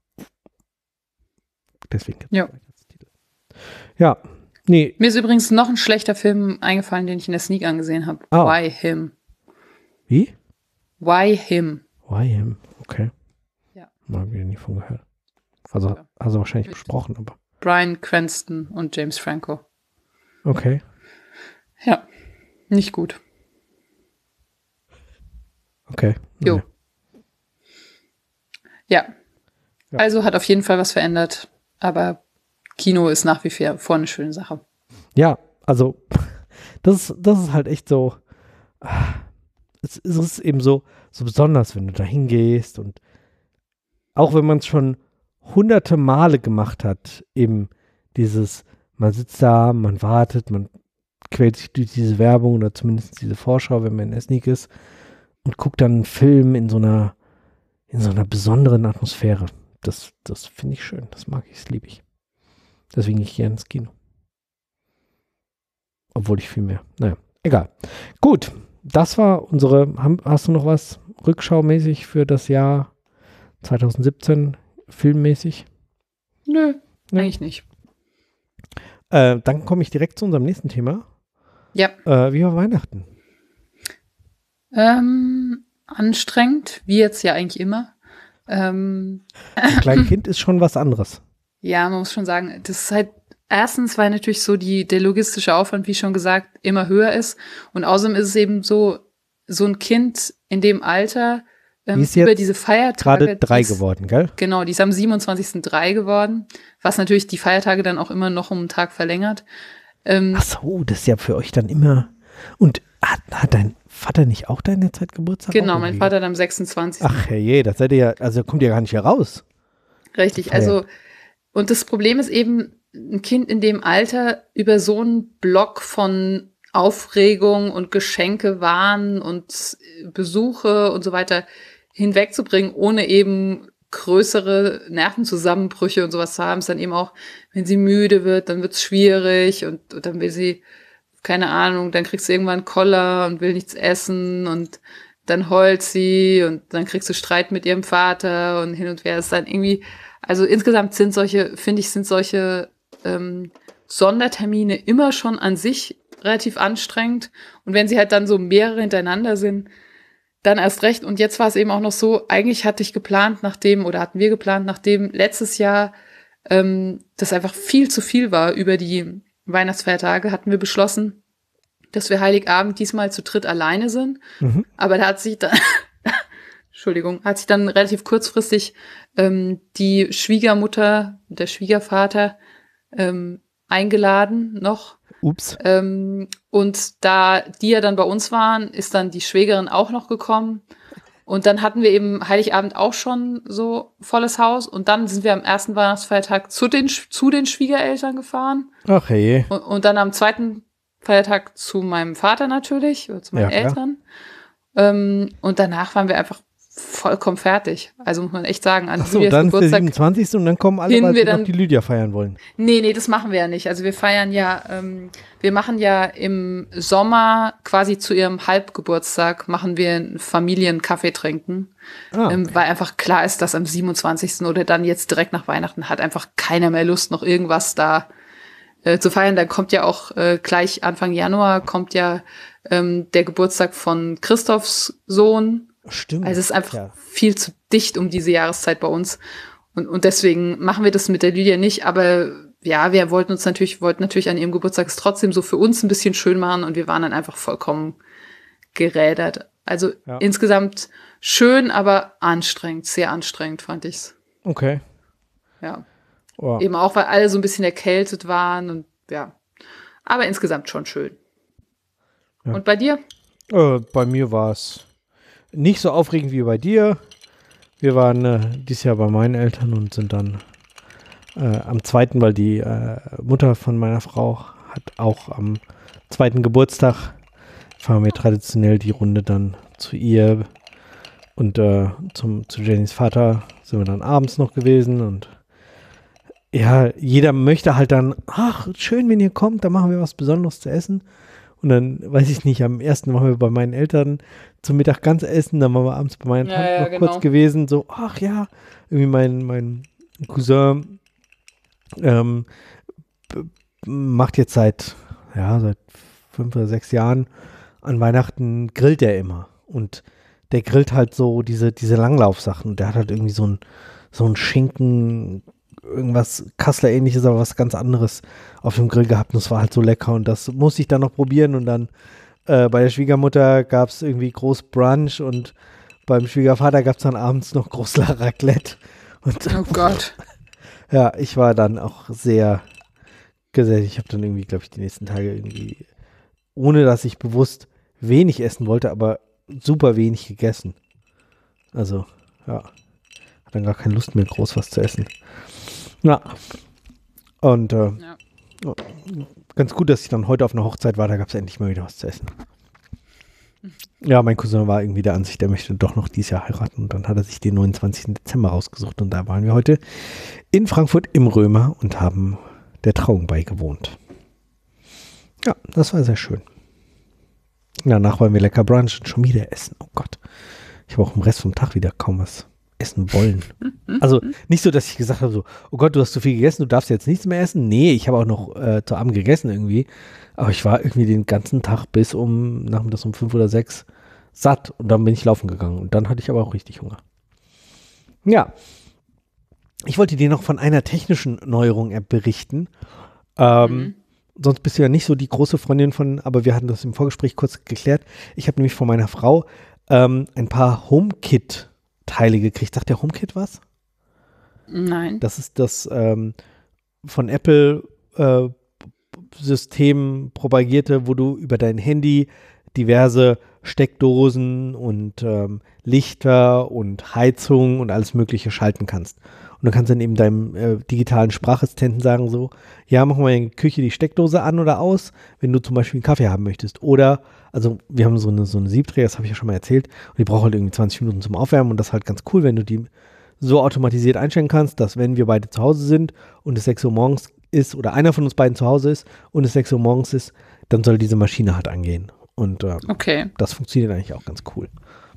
Deswegen. Ja. Ja, nee. Mir ist übrigens noch ein schlechter Film eingefallen, den ich in der Sneak angesehen habe. Oh. Why Him? Wie? Why Him? Why Him? Okay. Ja. Mal wieder nie von gehört. Also, hast du wahrscheinlich besprochen, aber. Bryan Cranston und James Franco. Okay. Ja, nicht gut. Okay. Jo. Nee. Ja. Ja. Also hat auf jeden Fall was verändert, aber Kino ist nach wie vor eine schöne Sache. Ja, also das ist halt echt so, es ist eben so besonders, wenn du da hingehst und auch wenn man es schon hunderte Male gemacht hat, eben dieses, man sitzt da, man wartet, man quält sich durch diese Werbung oder zumindest diese Vorschau, wenn man in der Sneak ist und guckt dann einen Film in so einer besonderen Atmosphäre. Das finde ich schön, das mag ich, das liebe ich. Deswegen gehe ich gerne ins Kino. Obwohl ich viel mehr. Naja, egal. Gut, das war unsere. Hast du noch was rückschaumäßig für das Jahr 2017, filmmäßig? Nö, Ja. eigentlich nicht. Dann komme ich direkt zu unserem nächsten Thema. Ja. Wie war Weihnachten? Anstrengend, wie jetzt ja eigentlich immer. Ein Kleinkind ist schon was anderes. Ja, man muss schon sagen, das ist halt, erstens, weil natürlich so der logistische Aufwand, wie schon gesagt, immer höher ist. Und außerdem ist es eben so ein Kind in dem Alter, Die ist über jetzt diese Feiertage. gerade 3 geworden, gell? Genau, die ist am 27. 3 geworden, was natürlich die Feiertage dann auch immer noch um einen Tag verlängert. Ach so, das ist ja für euch dann immer. Und hat dein Vater nicht auch deine Zeit Geburtstag? Genau, auch mein irgendwie? Vater hat am 26. Ach herrje, das seid ihr ja, also kommt ihr gar nicht hier raus. Richtig, also, und das Problem ist eben, ein Kind in dem Alter über so einen Block von Aufregung und Geschenke, Wahn und Besuche und so weiter hinwegzubringen, ohne eben größere Nervenzusammenbrüche und sowas zu haben, ist dann eben auch, wenn sie müde wird, dann wird es schwierig und dann will sie, keine Ahnung, dann kriegst du irgendwann Koller und will nichts essen und dann heult sie und dann kriegst du Streit mit ihrem Vater und hin und her ist dann irgendwie, also insgesamt sind solche Sondertermine immer schon an sich relativ anstrengend und wenn sie halt dann so mehrere hintereinander sind, dann erst recht. Und jetzt war es eben auch noch so, eigentlich hatten wir geplant, nachdem letztes Jahr das einfach viel zu viel war über die Weihnachtsfeiertage, hatten wir beschlossen, dass wir Heiligabend diesmal zu dritt alleine sind. Mhm. Aber da hat sich dann relativ kurzfristig die Schwiegermutter, der Schwiegervater eingeladen noch. Ups. Und da die ja dann bei uns waren, ist dann die Schwägerin auch noch gekommen. Und dann hatten wir eben Heiligabend auch schon so volles Haus. Und dann sind wir am ersten Weihnachtsfeiertag zu den Schwiegereltern gefahren. Ach hey. Und dann am zweiten Feiertag zu meinem Vater natürlich, oder zu meinen Eltern. Und danach waren wir einfach vollkommen fertig. Also muss man echt sagen, an Achso, dann ist der 27. und dann kommen alle, weil sie noch die Lydia feiern wollen. Nee, das machen wir ja nicht. Also wir feiern ja, wir machen ja im Sommer quasi zu ihrem Halbgeburtstag machen wir einen Familienkaffee trinken. Okay. Weil einfach klar ist, dass am 27. oder dann jetzt direkt nach Weihnachten hat einfach keiner mehr Lust, noch irgendwas da zu feiern. Dann kommt ja auch gleich Anfang Januar kommt ja der Geburtstag von Christophs Sohn. Stimmt. Also es ist einfach viel zu dicht um diese Jahreszeit bei uns. Und deswegen machen wir das mit der Lydia nicht. Aber ja, wir wollten natürlich an ihrem Geburtstag es trotzdem so für uns ein bisschen schön machen und wir waren dann einfach vollkommen gerädert. Also insgesamt schön, aber anstrengend, sehr anstrengend fand ich's. Okay. Ja. Oh. Eben auch, weil alle so ein bisschen erkältet waren und ja. Aber insgesamt schon schön. Ja. Und bei dir? Bei mir war es nicht so aufregend wie bei dir. Wir waren dieses Jahr bei meinen Eltern und sind dann am 2., weil die Mutter von meiner Frau hat auch am 2. Geburtstag, fahren wir traditionell die Runde dann zu ihr und zu Jennys Vater sind wir dann abends noch gewesen und ja, jeder möchte halt dann, ach, schön, wenn ihr kommt, dann machen wir was Besonderes zu essen. Und dann, weiß ich nicht, am 1. waren wir bei meinen Eltern zum Mittag ganz essen, dann waren wir abends bei meinen Tanten noch kurz gewesen, so, ach ja, irgendwie mein Cousin macht jetzt seit 5 oder 6 Jahren an Weihnachten grillt er immer. Und der grillt halt so diese Langlaufsachen. Der hat halt irgendwie so ein Schinken, irgendwas Kassler-ähnliches, aber was ganz anderes auf dem Grill gehabt. Und das war halt so lecker. Und das musste ich dann noch probieren. Und dann bei der Schwiegermutter gab es irgendwie groß Brunch und beim Schwiegervater gab es dann abends noch groß Raclette. Und oh Gott. Ja, ich war dann auch sehr gesättigt. Ich habe dann irgendwie, glaube ich, die nächsten Tage irgendwie, ohne dass ich bewusst wenig essen wollte, aber super wenig gegessen. Also, ja. Hat dann gar keine Lust mehr, groß was zu essen. Ja. Und ganz gut, dass ich dann heute auf einer Hochzeit war, da gab es endlich mal wieder was zu essen. Ja, mein Cousin war irgendwie der Ansicht, der möchte doch noch dieses Jahr heiraten und dann hat er sich den 29. Dezember rausgesucht und da waren wir heute in Frankfurt im Römer und haben der Trauung beigewohnt. Ja, das war sehr schön. Danach wollen wir lecker brunchen und schon wieder essen. Oh Gott, ich habe auch im Rest vom Tag wieder kaum was essen wollen. Also nicht so, dass ich gesagt habe so, oh Gott, du hast zu viel gegessen, du darfst jetzt nichts mehr essen. Nee, ich habe auch noch zu Abend gegessen irgendwie. Aber ich war irgendwie den ganzen Tag bis nachmittags um 5 oder 6 satt und dann bin ich laufen gegangen und dann hatte ich aber auch richtig Hunger. Ja, ich wollte dir noch von einer technischen Neuerung berichten. Sonst bist du ja nicht so die große Freundin von, aber wir hatten das im Vorgespräch kurz geklärt. Ich habe nämlich von meiner Frau ein paar HomeKit-Teile gekriegt. Sagt der HomeKit was? Nein. Das ist das von Apple System propagierte, wo du über dein Handy diverse Steckdosen und Lichter und Heizung und alles Mögliche schalten kannst. Und du kannst dann eben deinem digitalen Sprachassistenten sagen so, ja, mach mal in der Küche die Steckdose an oder aus, wenn du zum Beispiel einen Kaffee haben möchtest. Oder, also wir haben so eine Siebträger, das habe ich ja schon mal erzählt, und die braucht halt irgendwie 20 Minuten zum Aufwärmen und das ist halt ganz cool, wenn du die so automatisiert einstellen kannst, dass wenn wir beide zu Hause sind und es 6 Uhr morgens ist oder einer von uns beiden zu Hause ist und es 6 Uhr morgens ist, dann soll diese Maschine halt angehen. Und das funktioniert eigentlich auch ganz cool.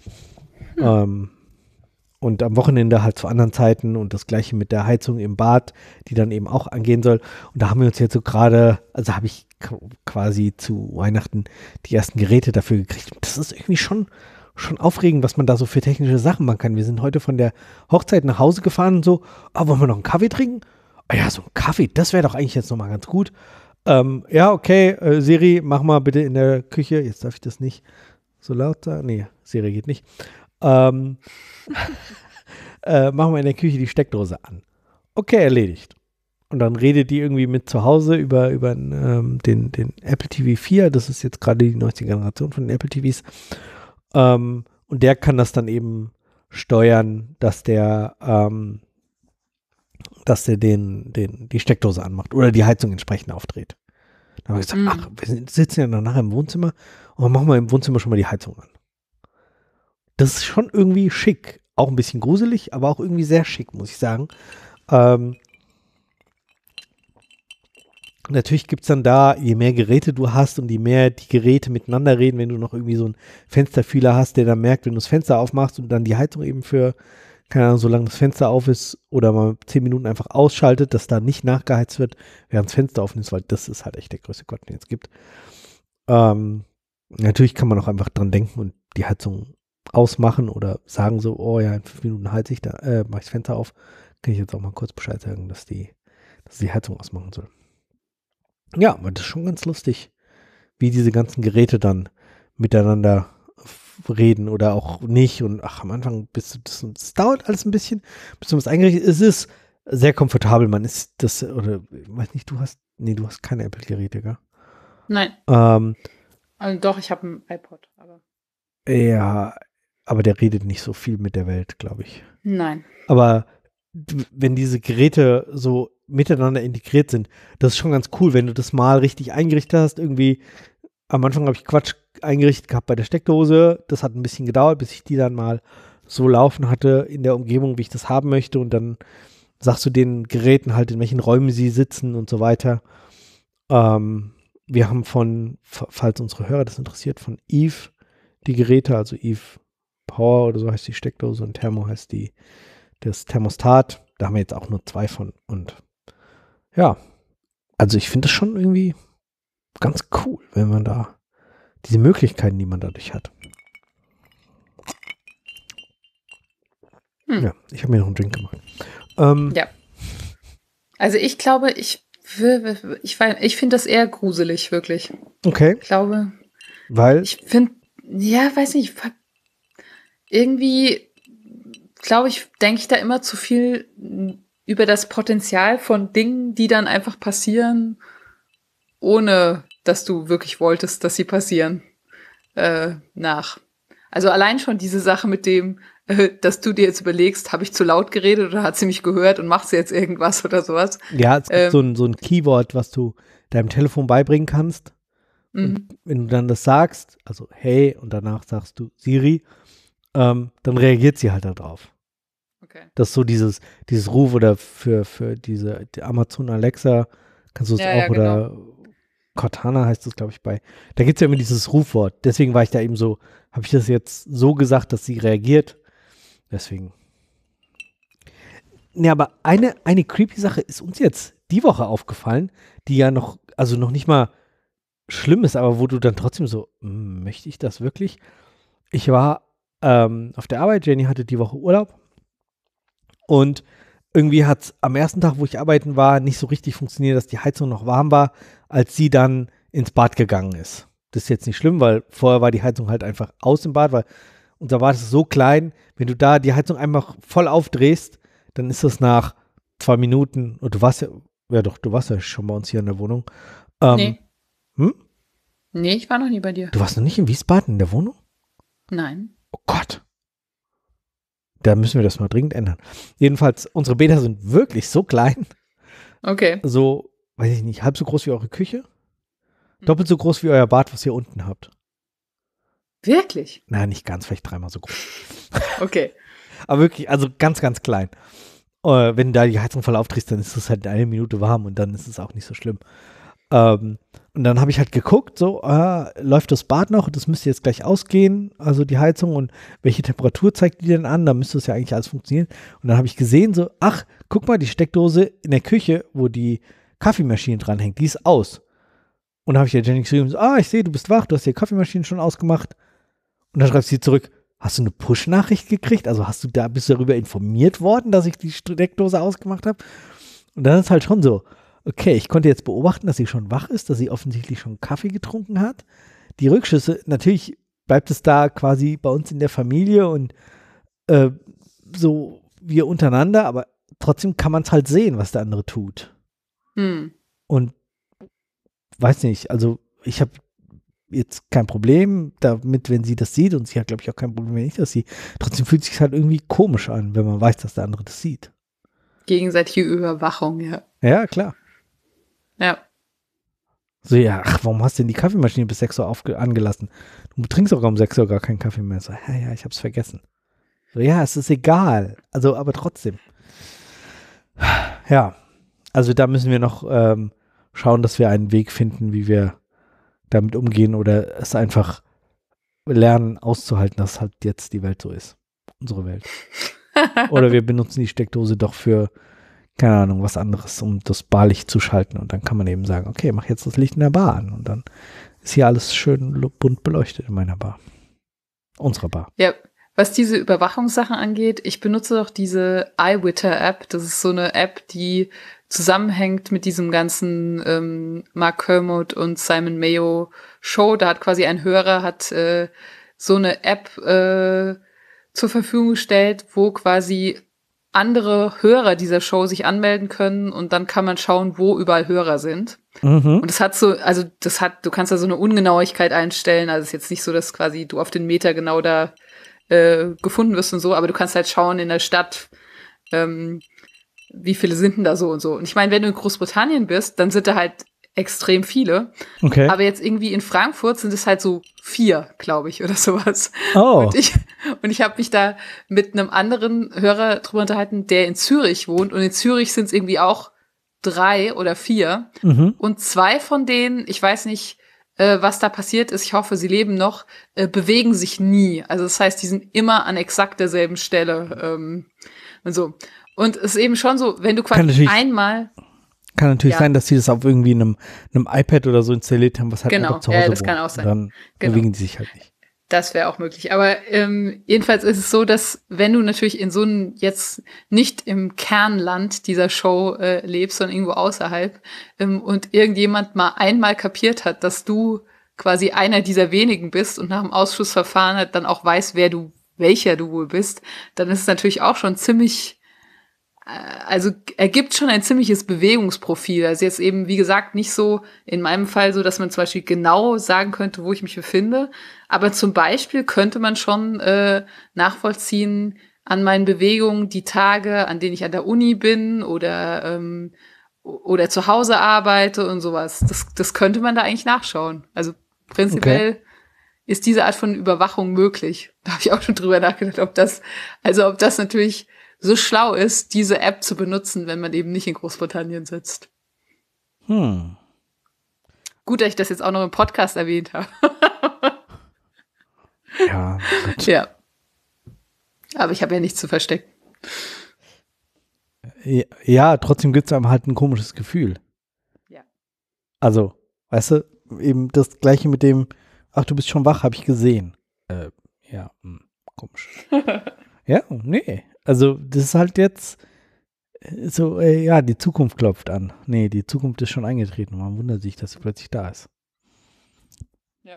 Und am Wochenende halt zu anderen Zeiten und das gleiche mit der Heizung im Bad, die dann eben auch angehen soll. Und da haben wir uns jetzt so gerade, also habe ich quasi zu Weihnachten die ersten Geräte dafür gekriegt. Und das ist irgendwie schon aufregend, was man da so für technische Sachen machen kann. Wir sind heute von der Hochzeit nach Hause gefahren und so, wollen wir noch einen Kaffee trinken? Ah ja, so ein Kaffee, das wäre doch eigentlich jetzt nochmal ganz gut. Ja, okay, Siri, mach mal bitte in der Küche, jetzt darf ich das nicht so laut sagen, nee, Siri geht nicht. Machen wir in der Küche die Steckdose an. Okay, erledigt. Und dann redet die irgendwie mit zu Hause über den Apple TV 4, das ist jetzt gerade die neueste Generation von den Apple TVs. Und der kann das dann eben steuern, dass der die Steckdose anmacht oder die Heizung entsprechend aufdreht. Dann haben wir gesagt, wir sitzen ja dann nachher im Wohnzimmer und machen wir im Wohnzimmer schon mal die Heizung an. Das ist schon irgendwie schick. Auch ein bisschen gruselig, aber auch irgendwie sehr schick, muss ich sagen. Natürlich gibt es dann da, je mehr Geräte du hast und je mehr die Geräte miteinander reden, wenn du noch irgendwie so einen Fensterfühler hast, der dann merkt, wenn du das Fenster aufmachst und dann die Heizung eben für, keine Ahnung, solange das Fenster auf ist oder mal 10 Minuten einfach ausschaltet, dass da nicht nachgeheizt wird, während das Fenster offen ist, weil das ist halt echt der größte Gott, den es gibt. Natürlich kann man auch einfach dran denken und die Heizung ausmachen oder sagen so, oh ja, in 5 Minuten heize ich da, mache ich das Fenster auf. Kann ich jetzt auch mal kurz Bescheid sagen, dass die dass sie die Heizung ausmachen soll. Ja, aber das ist schon ganz lustig, wie diese ganzen Geräte dann miteinander reden oder auch nicht. Und am Anfang das dauert alles ein bisschen, bis du was eingerichtet ist. Es ist sehr komfortabel. Man ist das, oder ich weiß nicht, du hast keine Apple-Geräte, gell? Nein. Also doch, ich habe ein iPod, aber. Ja, aber der redet nicht so viel mit der Welt, glaube ich. Nein. Aber wenn diese Geräte so miteinander integriert sind, das ist schon ganz cool, wenn du das mal richtig eingerichtet hast. Irgendwie, am Anfang habe ich Quatsch eingerichtet gehabt bei der Steckdose. Das hat ein bisschen gedauert, bis ich die dann mal so laufen hatte in der Umgebung, wie ich das haben möchte. Und dann sagst du den Geräten halt, in welchen Räumen sie sitzen und so weiter. Wir haben falls unsere Hörer das interessiert, von Eve die Geräte, also Eve Power oder so heißt die Steckdose und Thermo heißt das Thermostat. Da haben wir jetzt auch nur 2 von. Und ja, also ich finde das schon irgendwie ganz cool, wenn man da diese Möglichkeiten, die man dadurch hat. Ja, ich habe mir noch einen Drink gemacht. Ja. Also ich glaube, ich finde das eher gruselig, wirklich. Okay. Ich glaube, weil? Ich finde, ja, weiß nicht, irgendwie, glaube ich, denke ich da immer zu viel über das Potenzial von Dingen, die dann einfach passieren, ohne dass du wirklich wolltest, dass sie passieren, nach. Also allein schon diese Sache mit dem, dass du dir jetzt überlegst, habe ich zu laut geredet oder hat sie mich gehört und machst du jetzt irgendwas oder sowas? Ja, es gibt so ein Keyword, was du deinem Telefon beibringen kannst. Und wenn du dann das sagst, also hey, und danach sagst du Siri, dann reagiert sie halt darauf. Okay. Das ist so dieses Ruf oder für die Amazon Alexa kannst du es auch, oder genau. Cortana heißt es, glaube ich, bei. Da gibt es ja immer dieses Rufwort. Deswegen war ich da eben so, habe ich das jetzt so gesagt, dass sie reagiert. Deswegen. Ja, aber eine creepy Sache ist uns jetzt die Woche aufgefallen, die ja noch nicht mal schlimm ist, aber wo du dann trotzdem so, möchte ich das wirklich? Ich war auf der Arbeit, Jenny hatte die Woche Urlaub und irgendwie hat es am ersten Tag, wo ich arbeiten war, nicht so richtig funktioniert, dass die Heizung noch warm war, als sie dann ins Bad gegangen ist. Das ist jetzt nicht schlimm, weil vorher war die Heizung halt einfach aus im Bad, weil unser Bad ist so klein, wenn du da die Heizung einfach voll aufdrehst, dann ist das nach 2 Minuten, und du warst ja schon bei uns hier in der Wohnung. Nee. Nee, ich war noch nie bei dir. Du warst noch nicht in Wiesbaden in der Wohnung? Nein. Oh Gott. Da müssen wir das mal dringend ändern. Jedenfalls, unsere Bäder sind wirklich so klein. Okay. So, weiß ich nicht, halb so groß wie eure Küche. Doppelt so groß wie euer Bad, was ihr unten habt. Wirklich? Na, nicht ganz, vielleicht 3-mal so groß. Okay. Aber wirklich, also ganz, ganz klein. Wenn du da die Heizung voll aufdrehst, dann ist es halt in 1 Minute warm und dann ist es auch nicht so schlimm. Und dann habe ich halt geguckt, so, läuft das Bad noch? Das müsste jetzt gleich ausgehen, also die Heizung, und welche Temperatur zeigt die denn an? Da müsste es ja eigentlich alles funktionieren. Und dann habe ich gesehen, so, ach, guck mal, die Steckdose in der Küche, wo die Kaffeemaschine dranhängt, die ist aus. Und dann habe ich der Jenny geschrieben, so, ich sehe, du bist wach, du hast die Kaffeemaschine schon ausgemacht. Und dann schreibt sie zurück, hast du eine Push-Nachricht gekriegt? Also bist du darüber informiert worden, dass ich die Steckdose ausgemacht habe? Und dann ist halt schon so, okay, ich konnte jetzt beobachten, dass sie schon wach ist, dass sie offensichtlich schon Kaffee getrunken hat. Die Rückschlüsse, natürlich bleibt es da quasi bei uns in der Familie und so wir untereinander, aber trotzdem kann man es halt sehen, was der andere tut. Und weiß nicht, also ich habe jetzt kein Problem damit, wenn sie das sieht, und sie hat, glaube ich, auch kein Problem, wenn ich das sehe. Trotzdem fühlt es sich halt irgendwie komisch an, wenn man weiß, dass der andere das sieht. Gegenseitige Überwachung, ja. Ja, klar. Ja. So, ja, warum hast du denn die Kaffeemaschine bis 6 Uhr angelassen? Du trinkst auch um 6 Uhr gar keinen Kaffee mehr. So, ja, ich hab's vergessen. So, ja, es ist egal. Also, aber trotzdem. Ja, also da müssen wir noch schauen, dass wir einen Weg finden, wie wir damit umgehen oder es einfach lernen auszuhalten, dass halt jetzt die Welt so ist. Unsere Welt. Oder wir benutzen die Steckdose doch für, keine Ahnung, was anderes, um das Barlicht zu schalten. Und dann kann man eben sagen, okay, mach jetzt das Licht in der Bar an. Und dann ist hier alles schön bunt beleuchtet in meiner Bar. Unserer Bar. Ja, was diese Überwachungssachen angeht, ich benutze doch diese iWitter-App. Das ist so eine App, die zusammenhängt mit diesem ganzen Mark Kermode und Simon Mayo Show. Da hat quasi ein Hörer so eine App zur Verfügung gestellt, wo quasi andere Hörer dieser Show sich anmelden können und dann kann man schauen, wo überall Hörer sind. Und das hat du kannst da so eine Ungenauigkeit einstellen. Also es ist jetzt nicht so, dass quasi du auf den Meter genau da gefunden wirst und so, aber du kannst halt schauen in der Stadt, wie viele sind denn da so und so. Und ich meine, wenn du in Großbritannien bist, dann sind da halt extrem viele. Okay. Aber jetzt irgendwie in Frankfurt sind es halt so 4, glaube ich, oder sowas. Oh. Und ich habe mich da mit einem anderen Hörer drüber unterhalten, der in Zürich wohnt. Und in Zürich sind es irgendwie auch 3 oder 4. Und 2 von denen, ich weiß nicht, was da passiert ist, ich hoffe, sie leben noch, bewegen sich nie. Also das heißt, die sind immer an exakt derselben Stelle und so. Und es ist eben schon so, wenn du quasi einmal... Kann natürlich sein, dass sie das auf irgendwie einem iPad oder so installiert haben, was halt einfach zu Hause das kann auch sein. Dann bewegen die sich halt nicht. Das wäre auch möglich. Aber jedenfalls ist es so, dass wenn du natürlich in so einem jetzt nicht im Kernland dieser Show lebst, sondern irgendwo außerhalb und irgendjemand mal einmal kapiert hat, dass du quasi einer dieser wenigen bist und nach dem Ausschussverfahren halt dann auch weiß, welcher du wohl bist, dann ist es natürlich auch schon ziemlich... Also ergibt schon ein ziemliches Bewegungsprofil. Also jetzt eben, wie gesagt, nicht so in meinem Fall so, dass man zum Beispiel genau sagen könnte, wo ich mich befinde. Aber zum Beispiel könnte man schon nachvollziehen an meinen Bewegungen die Tage, an denen ich an der Uni bin oder zu Hause arbeite und sowas. Das könnte man da eigentlich nachschauen. Also prinzipiell ist diese Art von Überwachung möglich. Da habe ich auch schon drüber nachgedacht, ob das natürlich so schlau ist, diese App zu benutzen, wenn man eben nicht in Großbritannien sitzt. Gut, dass ich das jetzt auch noch im Podcast erwähnt habe. Ja. Gut. Ja. Aber ich habe ja nichts zu verstecken. Ja, trotzdem gibt es einem halt ein komisches Gefühl. Ja. Also, weißt du, eben das Gleiche mit dem, ach, du bist schon wach, habe ich gesehen. Komisch. Ja, nee. Also, das ist halt jetzt so, die Zukunft klopft an. Nee, die Zukunft ist schon eingetreten. Man wundert sich, dass sie plötzlich da ist. Ja.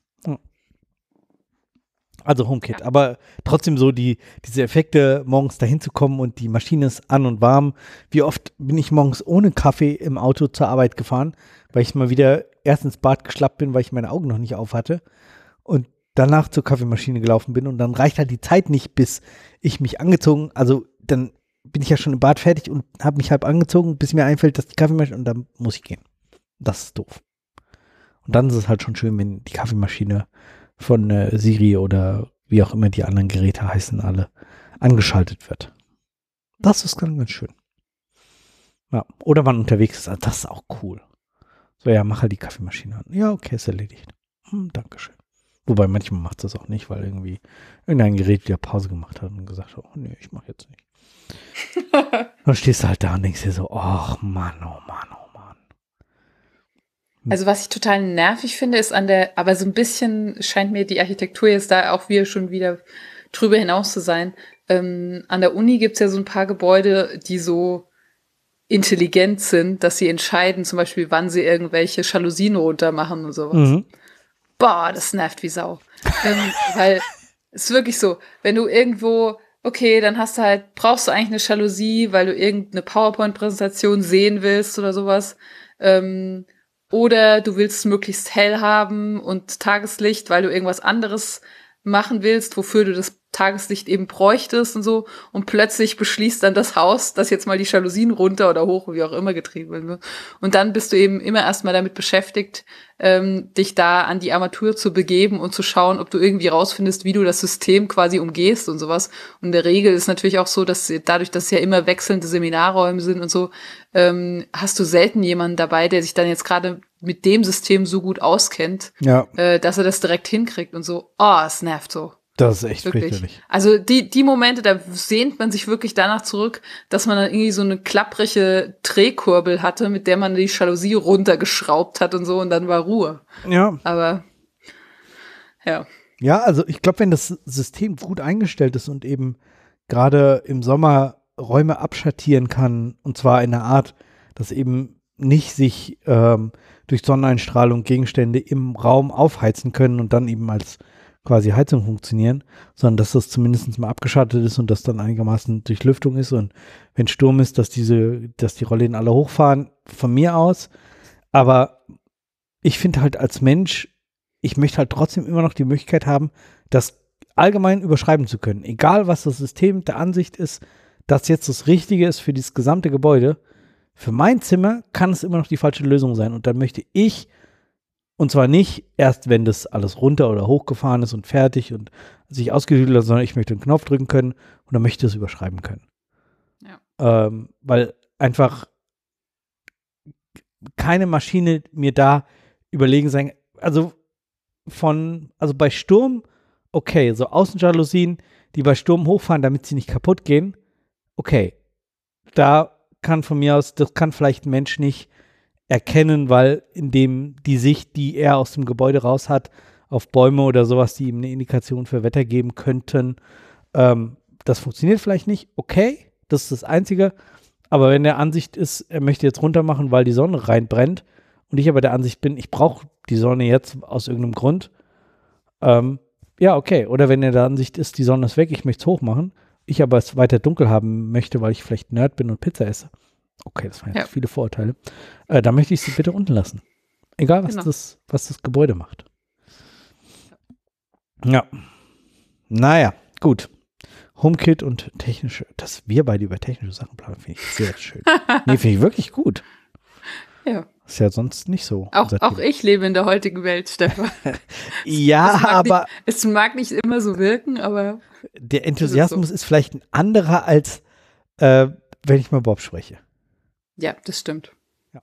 Also HomeKit. Ja. Aber trotzdem so diese Effekte, morgens dahin zu kommen und die Maschine ist an und warm. Wie oft bin ich morgens ohne Kaffee im Auto zur Arbeit gefahren, weil ich mal wieder erst ins Bad geschlappt bin, weil ich meine Augen noch nicht auf hatte. Und danach zur Kaffeemaschine gelaufen bin und dann reicht halt die Zeit nicht, bis ich mich angezogen, also dann bin ich ja schon im Bad fertig und habe mich halb angezogen, bis mir einfällt, dass die Kaffeemaschine, und dann muss ich gehen. Das ist doof. Und dann ist es halt schon schön, wenn die Kaffeemaschine von Siri oder wie auch immer die anderen Geräte heißen alle, angeschaltet wird. Das ist ganz schön. Ja, oder man unterwegs ist, das ist auch cool. So, ja, mach halt die Kaffeemaschine an. Ja, okay, ist erledigt. Dankeschön. Wobei manchmal macht es das auch nicht, weil irgendwie irgendein Gerät wieder Pause gemacht hat und gesagt hat, oh nee, ich mache jetzt nicht. Dann stehst du halt da und denkst dir so, ach Mann, oh Mann, oh Mann. Also was ich total nervig finde, ist aber so ein bisschen scheint mir die Architektur jetzt da auch schon wieder drüber hinaus zu sein. An der Uni gibt es ja so ein paar Gebäude, die so intelligent sind, dass sie entscheiden, zum Beispiel, wann sie irgendwelche Jalousien runter machen und sowas. Boah, das nervt wie Sau. Weil es ist wirklich so, wenn du irgendwo, okay, dann brauchst du eigentlich eine Jalousie, weil du irgendeine PowerPoint-Präsentation sehen willst oder sowas. Oder du willst es möglichst hell haben und Tageslicht, weil du irgendwas anderes machen willst, wofür du das Tageslicht eben bräuchtest und so. Und plötzlich beschließt dann das Haus, dass jetzt mal die Jalousien runter oder hoch, wie auch immer getrieben werden. Und dann bist du eben immer erstmal damit beschäftigt, dich da an die Armatur zu begeben und zu schauen, ob du irgendwie rausfindest, wie du das System quasi umgehst und sowas. Und in der Regel ist natürlich auch so, dass dadurch, dass es ja immer wechselnde Seminarräume sind und so, hast du selten jemanden dabei, der sich dann jetzt gerade mit dem System so gut auskennt, dass er das direkt hinkriegt und so. Oh, es nervt so. Das ist echt fürchterlich. Also die Momente, da sehnt man sich wirklich danach zurück, dass man dann irgendwie so eine klapprige Drehkurbel hatte, mit der man die Jalousie runtergeschraubt hat und so und dann war Ruhe. Ja. Aber, ja. Ja, also ich glaube, wenn das System gut eingestellt ist und eben gerade im Sommer Räume abschattieren kann, und zwar in einer Art, dass eben nicht sich durch Sonneneinstrahlung Gegenstände im Raum aufheizen können und dann eben als quasi Heizung funktionieren, sondern dass das zumindest mal abgeschattet ist und dass dann einigermaßen Durchlüftung ist und wenn Sturm ist, dass die Rollläden alle hochfahren, von mir aus. Aber ich finde halt als Mensch, ich möchte halt trotzdem immer noch die Möglichkeit haben, das allgemein überschreiben zu können. Egal, was das System der Ansicht ist, dass jetzt das Richtige ist für dieses gesamte Gebäude. Für mein Zimmer kann es immer noch die falsche Lösung sein. Und dann möchte ich, und zwar nicht erst, wenn das alles runter oder hochgefahren ist und fertig und sich ausgehügelt hat, sondern ich möchte einen Knopf drücken können und dann möchte ich es überschreiben können. Ja. Weil einfach keine Maschine mir da überlegen sein, also bei Sturm, okay, so Außenjalousien, die bei Sturm hochfahren, damit sie nicht kaputt gehen, okay, da kann von mir aus, das kann vielleicht ein Mensch nicht erkennen, weil indem die Sicht, die er aus dem Gebäude raus hat, auf Bäume oder sowas, die ihm eine Indikation für Wetter geben könnten, das funktioniert vielleicht nicht, okay, das ist das Einzige, aber wenn der Ansicht ist, er möchte jetzt runter machen, weil die Sonne reinbrennt und ich aber der Ansicht bin, ich brauche die Sonne jetzt aus irgendeinem Grund, ja, okay, oder wenn er der Ansicht ist, die Sonne ist weg, ich möchte es hoch machen, ich aber es weiter dunkel haben möchte, weil ich vielleicht Nerd bin und Pizza esse. Okay, das waren jetzt viele Vorurteile. Da möchte ich sie bitte unten lassen. Egal, was das Gebäude macht. Ja. Naja, gut. HomeKit und technische, dass wir beide über technische Sachen planen, finde ich sehr schön. Nee, finde ich wirklich gut. Ja. Ist ja sonst nicht so. Auch ich lebe in der heutigen Welt, Stefan. Ja, Es mag nicht immer so wirken, aber der Enthusiasmus ist vielleicht ein anderer, als wenn ich mal Bob spreche. Ja, das stimmt. Ja.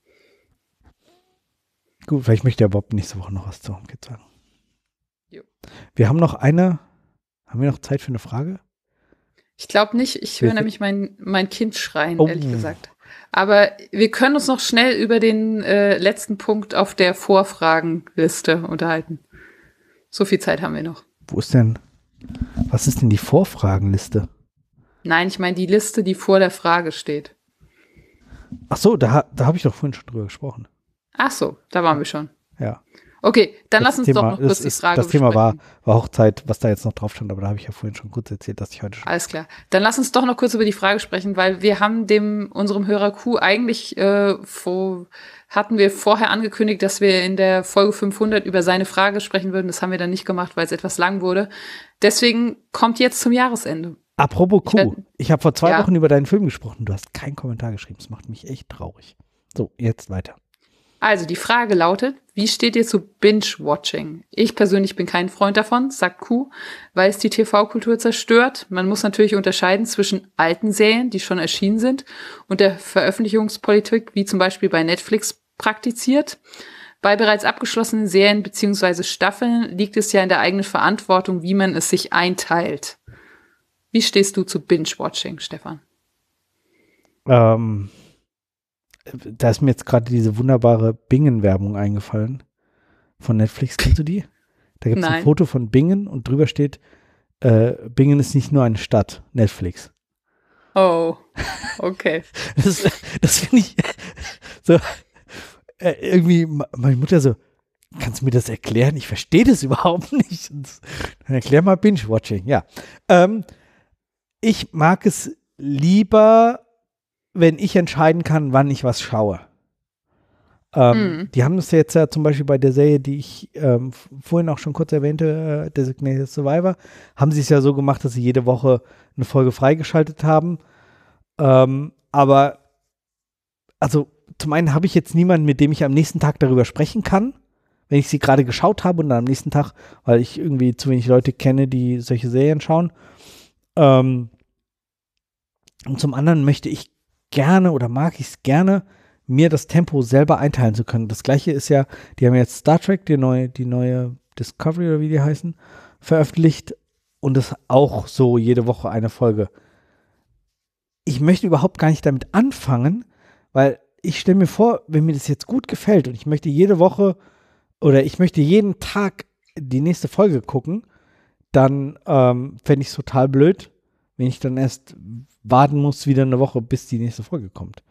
Gut, vielleicht möchte der Bob nächste Woche noch was zu HomeKit sagen. Jo. Wir haben haben wir noch Zeit für eine Frage? Ich glaube nicht. Ich höre nämlich mein Kind schreien, ehrlich gesagt. Aber wir können uns noch schnell über den letzten Punkt auf der Vorfragenliste unterhalten. So viel Zeit haben wir noch. Was ist denn die Vorfragenliste? Nein, ich meine die Liste, die vor der Frage steht. Ach so, da habe ich doch vorhin schon drüber gesprochen. Ach so, da waren wir schon. Ja. Okay, dann lass uns doch noch kurz die Frage besprechen. Das Thema war Hochzeit, was da jetzt noch drauf stand, aber da habe ich ja vorhin schon kurz erzählt, dass ich heute schon... Alles klar. Dann lass uns doch noch kurz über die Frage sprechen, weil wir haben unserem Hörer Q eigentlich hatten wir vorher angekündigt, dass wir in der Folge 500 über seine Frage sprechen würden. Das haben wir dann nicht gemacht, weil es etwas lang wurde. Deswegen kommt jetzt zum Jahresende. Apropos Q, ich habe vor 2 Wochen über deinen Film gesprochen. Du hast keinen Kommentar geschrieben. Das macht mich echt traurig. So, jetzt weiter. Also, die Frage lautet, wie steht ihr zu Binge-Watching? Ich persönlich bin kein Freund davon, sagt Q, weil es die TV-Kultur zerstört. Man muss natürlich unterscheiden zwischen alten Serien, die schon erschienen sind, und der Veröffentlichungspolitik, wie zum Beispiel bei Netflix praktiziert. Bei bereits abgeschlossenen Serien bzw. Staffeln liegt es ja in der eigenen Verantwortung, wie man es sich einteilt. Wie stehst du zu Binge-Watching, Stefan? Da ist mir jetzt gerade diese wunderbare Bingen-Werbung eingefallen von Netflix. Kennst du die? Da gibt es ein Foto von Bingen und drüber steht, Bingen ist nicht nur eine Stadt, Netflix. Oh, okay. Das finde ich so, irgendwie, meine Mutter so, kannst du mir das erklären? Ich verstehe das überhaupt nicht. Dann erklär mal Binge-Watching, ja. Ich mag es lieber, wenn ich entscheiden kann, wann ich was schaue. Die haben das jetzt ja zum Beispiel bei der Serie, die ich vorhin auch schon kurz erwähnte, Designated Survivor, haben sie es ja so gemacht, dass sie jede Woche eine Folge freigeschaltet haben. Aber, also zum einen habe ich jetzt niemanden, mit dem ich am nächsten Tag darüber sprechen kann, wenn ich sie gerade geschaut habe und dann am nächsten Tag, weil ich irgendwie zu wenig Leute kenne, die solche Serien schauen. Und zum anderen möchte ich gerne oder mag ich es gerne, mir das Tempo selber einteilen zu können. Das gleiche ist ja, die haben jetzt Star Trek, die neue Discovery oder wie die heißen, veröffentlicht und das auch so jede Woche eine Folge. Ich möchte überhaupt gar nicht damit anfangen, weil ich stelle mir vor, wenn mir das jetzt gut gefällt und ich möchte jede Woche oder ich möchte jeden Tag die nächste Folge gucken, dann fände ich es total blöd, wenn ich dann erst warten muss, wieder eine Woche, bis die nächste Folge kommt.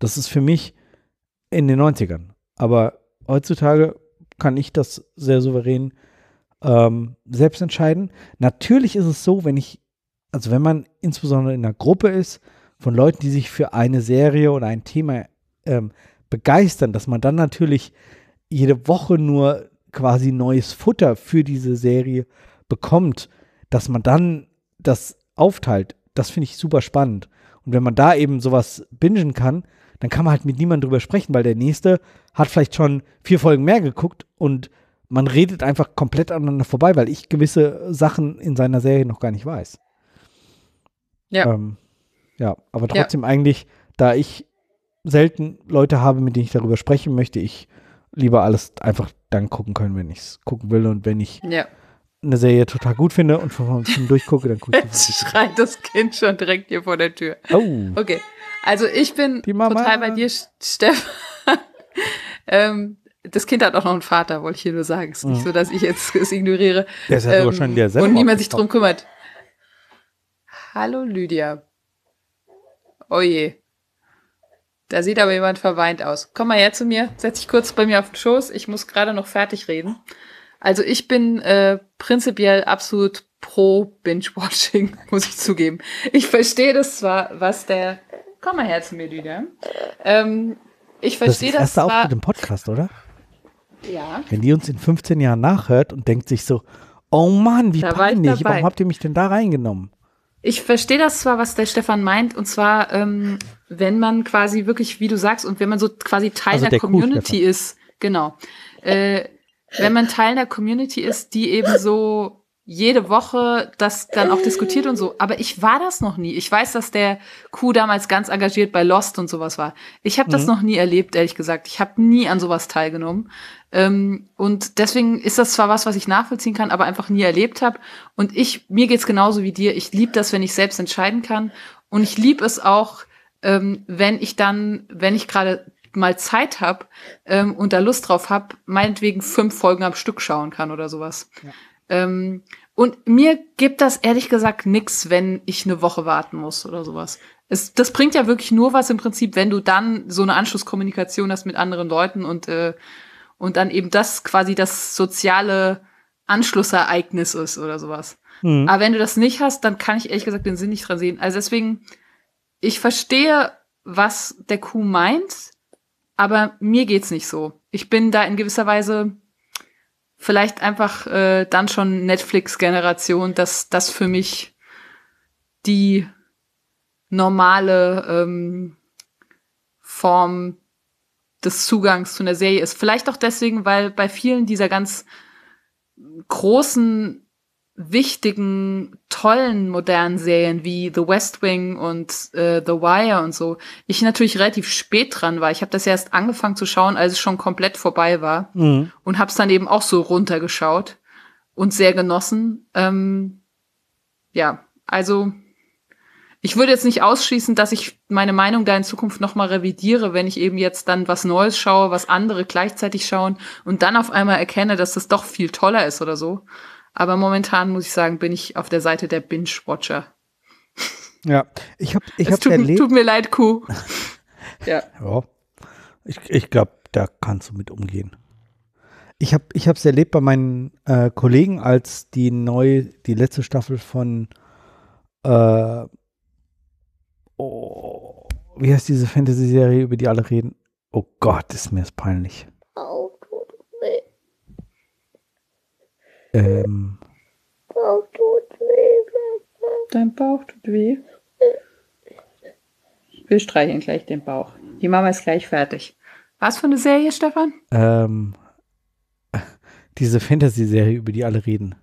Das ist für mich in den 90ern. Aber heutzutage kann ich das sehr souverän selbst entscheiden. Natürlich ist es so, wenn man insbesondere in einer Gruppe ist, von Leuten, die sich für eine Serie oder ein Thema begeistern, dass man dann natürlich jede Woche nur quasi neues Futter für diese Serie bekommt, dass man dann das aufteilt, das finde ich super spannend. Und wenn man da eben sowas bingen kann, dann kann man halt mit niemandem drüber sprechen, weil der Nächste hat vielleicht schon 4 Folgen mehr geguckt und man redet einfach komplett aneinander vorbei, weil ich gewisse Sachen in seiner Serie noch gar nicht weiß. Ja. Ja, aber trotzdem eigentlich, da ich selten Leute habe, mit denen ich darüber sprechen möchte, ich lieber alles einfach dann gucken können, wenn ich es gucken will. Und wenn ich eine Serie total gut finde und von durchgucke, dann gucke ich Jetzt schreit das Kind schon direkt hier vor der Tür. Oh. Okay, also ich bin total bei dir, Stefan. Das Kind hat auch noch einen Vater, wollte ich hier nur sagen. Es ist nicht so, dass ich jetzt es ignoriere. Der ist ja sogar schon der selber. Und niemand sich drum kümmert. Hallo Lydia. Oh je. Da sieht aber jemand verweint aus. Komm mal her zu mir, setz dich kurz bei mir auf den Schoß. Ich muss gerade noch fertig reden. Also ich bin prinzipiell absolut pro Binge-Watching, muss ich zugeben. Ich verstehe das zwar, Komm mal her zu mir, Lydia. Ich verstehe das zwar. Das ist der erste Auftritt im Podcast, oder? Ja. Wenn die uns in 15 Jahren nachhört und denkt sich so, oh Mann, wie peinlich, warum habt ihr mich denn da reingenommen? Ich verstehe das zwar, was der Stefan meint, und zwar, wenn man quasi wirklich, wie du sagst, und wenn man so quasi Teil der Community ist, genau, wenn man Teil der Community ist, die eben so jede Woche das dann auch diskutiert und so. Aber ich war das noch nie. Ich weiß, dass der Q damals ganz engagiert bei Lost und sowas war. Ich habe das noch nie erlebt, ehrlich gesagt. Ich habe nie an sowas teilgenommen. Und deswegen ist das zwar was ich nachvollziehen kann, aber einfach nie erlebt habe. Und mir geht's genauso wie dir. Ich liebe das, wenn ich selbst entscheiden kann. Und ich liebe es auch, wenn ich gerade mal Zeit habe und da Lust drauf habe, meinetwegen 5 Folgen am Stück schauen kann oder sowas. Ja. Und mir gibt das ehrlich gesagt nix, wenn ich eine Woche warten muss oder sowas. Das bringt ja wirklich nur was im Prinzip, wenn du dann so eine Anschlusskommunikation hast mit anderen Leuten und dann eben das quasi das soziale Anschlussereignis ist oder sowas. Mhm. Aber wenn du das nicht hast, dann kann ich ehrlich gesagt den Sinn nicht dran sehen. Also deswegen, ich verstehe, was der Q meint, aber mir geht's nicht so. Ich bin da in gewisser Weise vielleicht einfach dann schon Netflix-Generation, dass das für mich die normale Form des Zugangs zu einer Serie ist. Vielleicht auch deswegen, weil bei vielen dieser ganz großen, wichtigen, tollen, modernen Serien wie The West Wing und The Wire und so, ich natürlich relativ spät dran war. Ich habe das erst angefangen zu schauen, als es schon komplett vorbei war und habe es dann eben auch so runtergeschaut und sehr genossen. Ja, also ich würde jetzt nicht ausschließen, dass ich meine Meinung da in Zukunft nochmal revidiere, wenn ich eben jetzt dann was Neues schaue, was andere gleichzeitig schauen und dann auf einmal erkenne, dass das doch viel toller ist oder so. Aber momentan, muss ich sagen, bin ich auf der Seite der Binge-Watcher. Ja, ich hab's erlebt. Tut mir leid, Kuh. Ja. Ich glaube, da kannst du mit umgehen. Ich hab's erlebt bei meinen Kollegen, als die letzte Staffel von wie heißt diese Fantasy-Serie, über die alle reden? Oh Gott, ist mir das peinlich. Bauch tut weh. Bauch tut weh. Dein Bauch tut weh? Wir streicheln gleich den Bauch. Die Mama ist gleich fertig. Was für eine Serie, Stefan? Diese Fantasy-Serie, über die alle reden.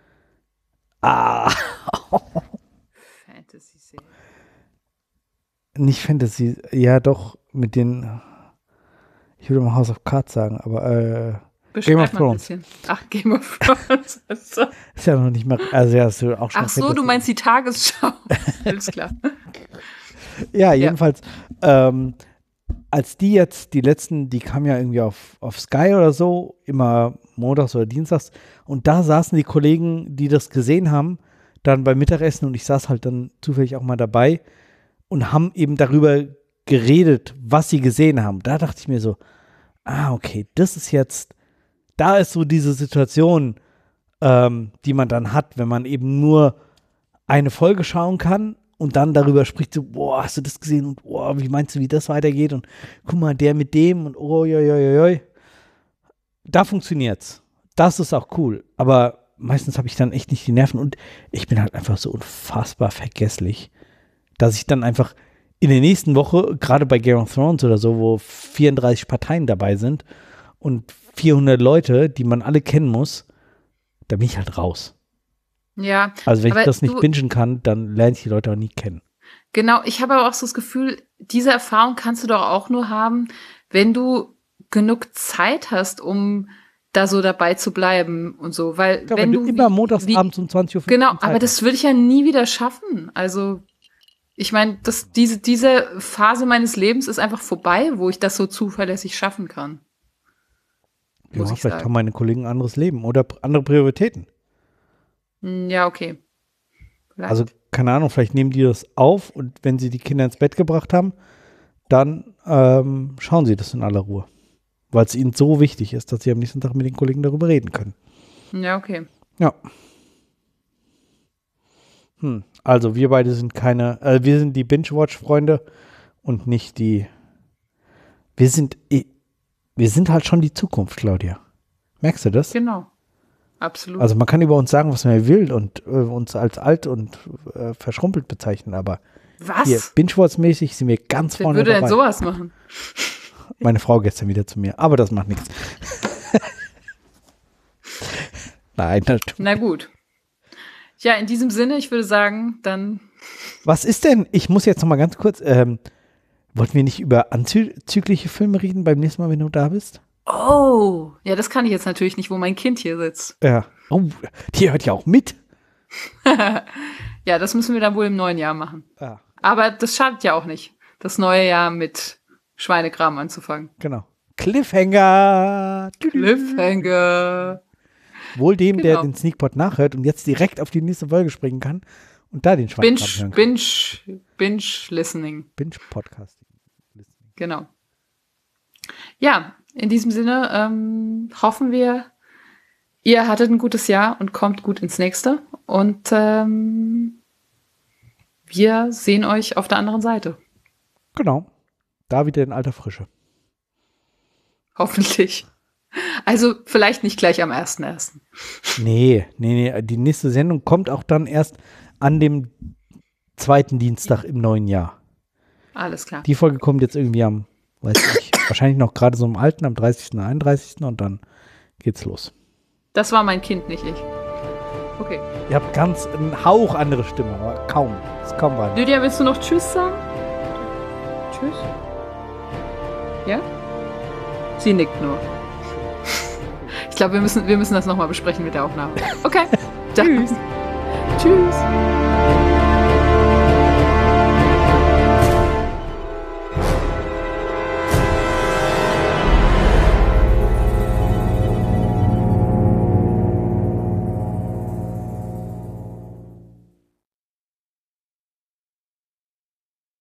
Fantasy-Serie. Nicht Fantasy, ja doch, mit den, ich würde mal House of Cards sagen, aber Game of Thrones. Ach, Game of Thrones. Ist ja noch nicht mehr, also ja, hast du auch schon. Ach so, du meinst die Tagesschau. Alles klar. Ja, jedenfalls, als die letzten, die kamen ja irgendwie auf Sky oder so, immer montags oder dienstags, und da saßen die Kollegen, die das gesehen haben, dann beim Mittagessen, und ich saß halt dann zufällig auch mal dabei und haben eben darüber geredet, was sie gesehen haben. Da dachte ich mir so, okay, das ist jetzt, da ist so diese Situation, die man dann hat, wenn man eben nur eine Folge schauen kann und dann darüber spricht, so, boah, hast du das gesehen und wie meinst du, wie das weitergeht und guck mal, der mit dem und Da funktioniert's. Das ist auch cool, aber meistens habe ich dann echt nicht die Nerven und ich bin halt einfach so unfassbar vergesslich, dass ich dann einfach in der nächsten Woche, gerade bei Game of Thrones oder so, wo 34 Parteien dabei sind und 400 Leute, die man alle kennen muss, da bin ich halt raus. Ja. Also wenn ich das nicht bingen kann, dann lerne ich die Leute auch nie kennen. Genau, ich habe aber auch so das Gefühl, diese Erfahrung kannst du doch auch nur haben, wenn du genug Zeit hast, um da so dabei zu bleiben und so. Weil ja, wenn du immer montagsabends um 20 Uhr genau, aber das würde ich ja nie wieder schaffen. Also ich meine, diese Phase meines Lebens ist einfach vorbei, wo ich das so zuverlässig schaffen kann. Ja, vielleicht haben meine Kollegen ein anderes Leben oder andere Prioritäten. Ja, okay. Vielleicht. Also, keine Ahnung, vielleicht nehmen die das auf und wenn sie die Kinder ins Bett gebracht haben, dann schauen sie das in aller Ruhe. Weil es ihnen so wichtig ist, dass sie am nächsten Tag mit den Kollegen darüber reden können. Ja, okay. Ja. Also, wir beide sind wir sind die Binge-Watch-Freunde und nicht die. Wir sind halt schon die Zukunft, Claudia. Merkst du das? Genau. Absolut. Also man kann über uns sagen, was man will und uns als alt und verschrumpelt bezeichnen, aber was? Hier, Binge-Watch-mäßig sind wir ganz Wer vorne würde dabei. denn sowas machen? Meine Frau gestern wieder zu mir, aber das macht nichts. Nein, das tut. Na gut. Ja, in diesem Sinne, ich würde sagen, dann. Was ist denn? Ich muss jetzt noch mal ganz kurz, wollten wir nicht über anzügliche Filme reden beim nächsten Mal, wenn du da bist? Oh, ja, das kann ich jetzt natürlich nicht, wo mein Kind hier sitzt. Ja. Oh, die hört ja auch mit. Ja, das müssen wir dann wohl im neuen Jahr machen. Ja. Aber das schadet ja auch nicht, das neue Jahr mit Schweinekram anzufangen. Genau. Cliffhanger. Cliffhanger. Wohl dem, der den Sneakpot nachhört und jetzt direkt auf die nächste Folge springen kann und da den Schweinekram hören kann. Binge-Listening. Binge-Podcast. Genau. Ja, in diesem Sinne hoffen wir, ihr hattet ein gutes Jahr und kommt gut ins nächste. Und wir sehen euch auf der anderen Seite. Genau. Da wieder in alter Frische. Hoffentlich. Also vielleicht nicht gleich am 1.1. Nee. Die nächste Sendung kommt auch dann erst an dem 2. Dienstag im neuen Jahr. Alles klar. Die Folge kommt jetzt irgendwie am, weiß ich, wahrscheinlich noch gerade so im alten, am 30., 31. und dann geht's los. Das war mein Kind, nicht ich. Okay. Ihr habt ganz einen Hauch andere Stimme, aber kaum. Das ist kaum weit. Lydia, willst du noch Tschüss sagen? Tschüss? Ja? Sie nickt nur. Ich glaube, wir müssen das nochmal besprechen mit der Aufnahme. Okay. Tschüss. Tschüss.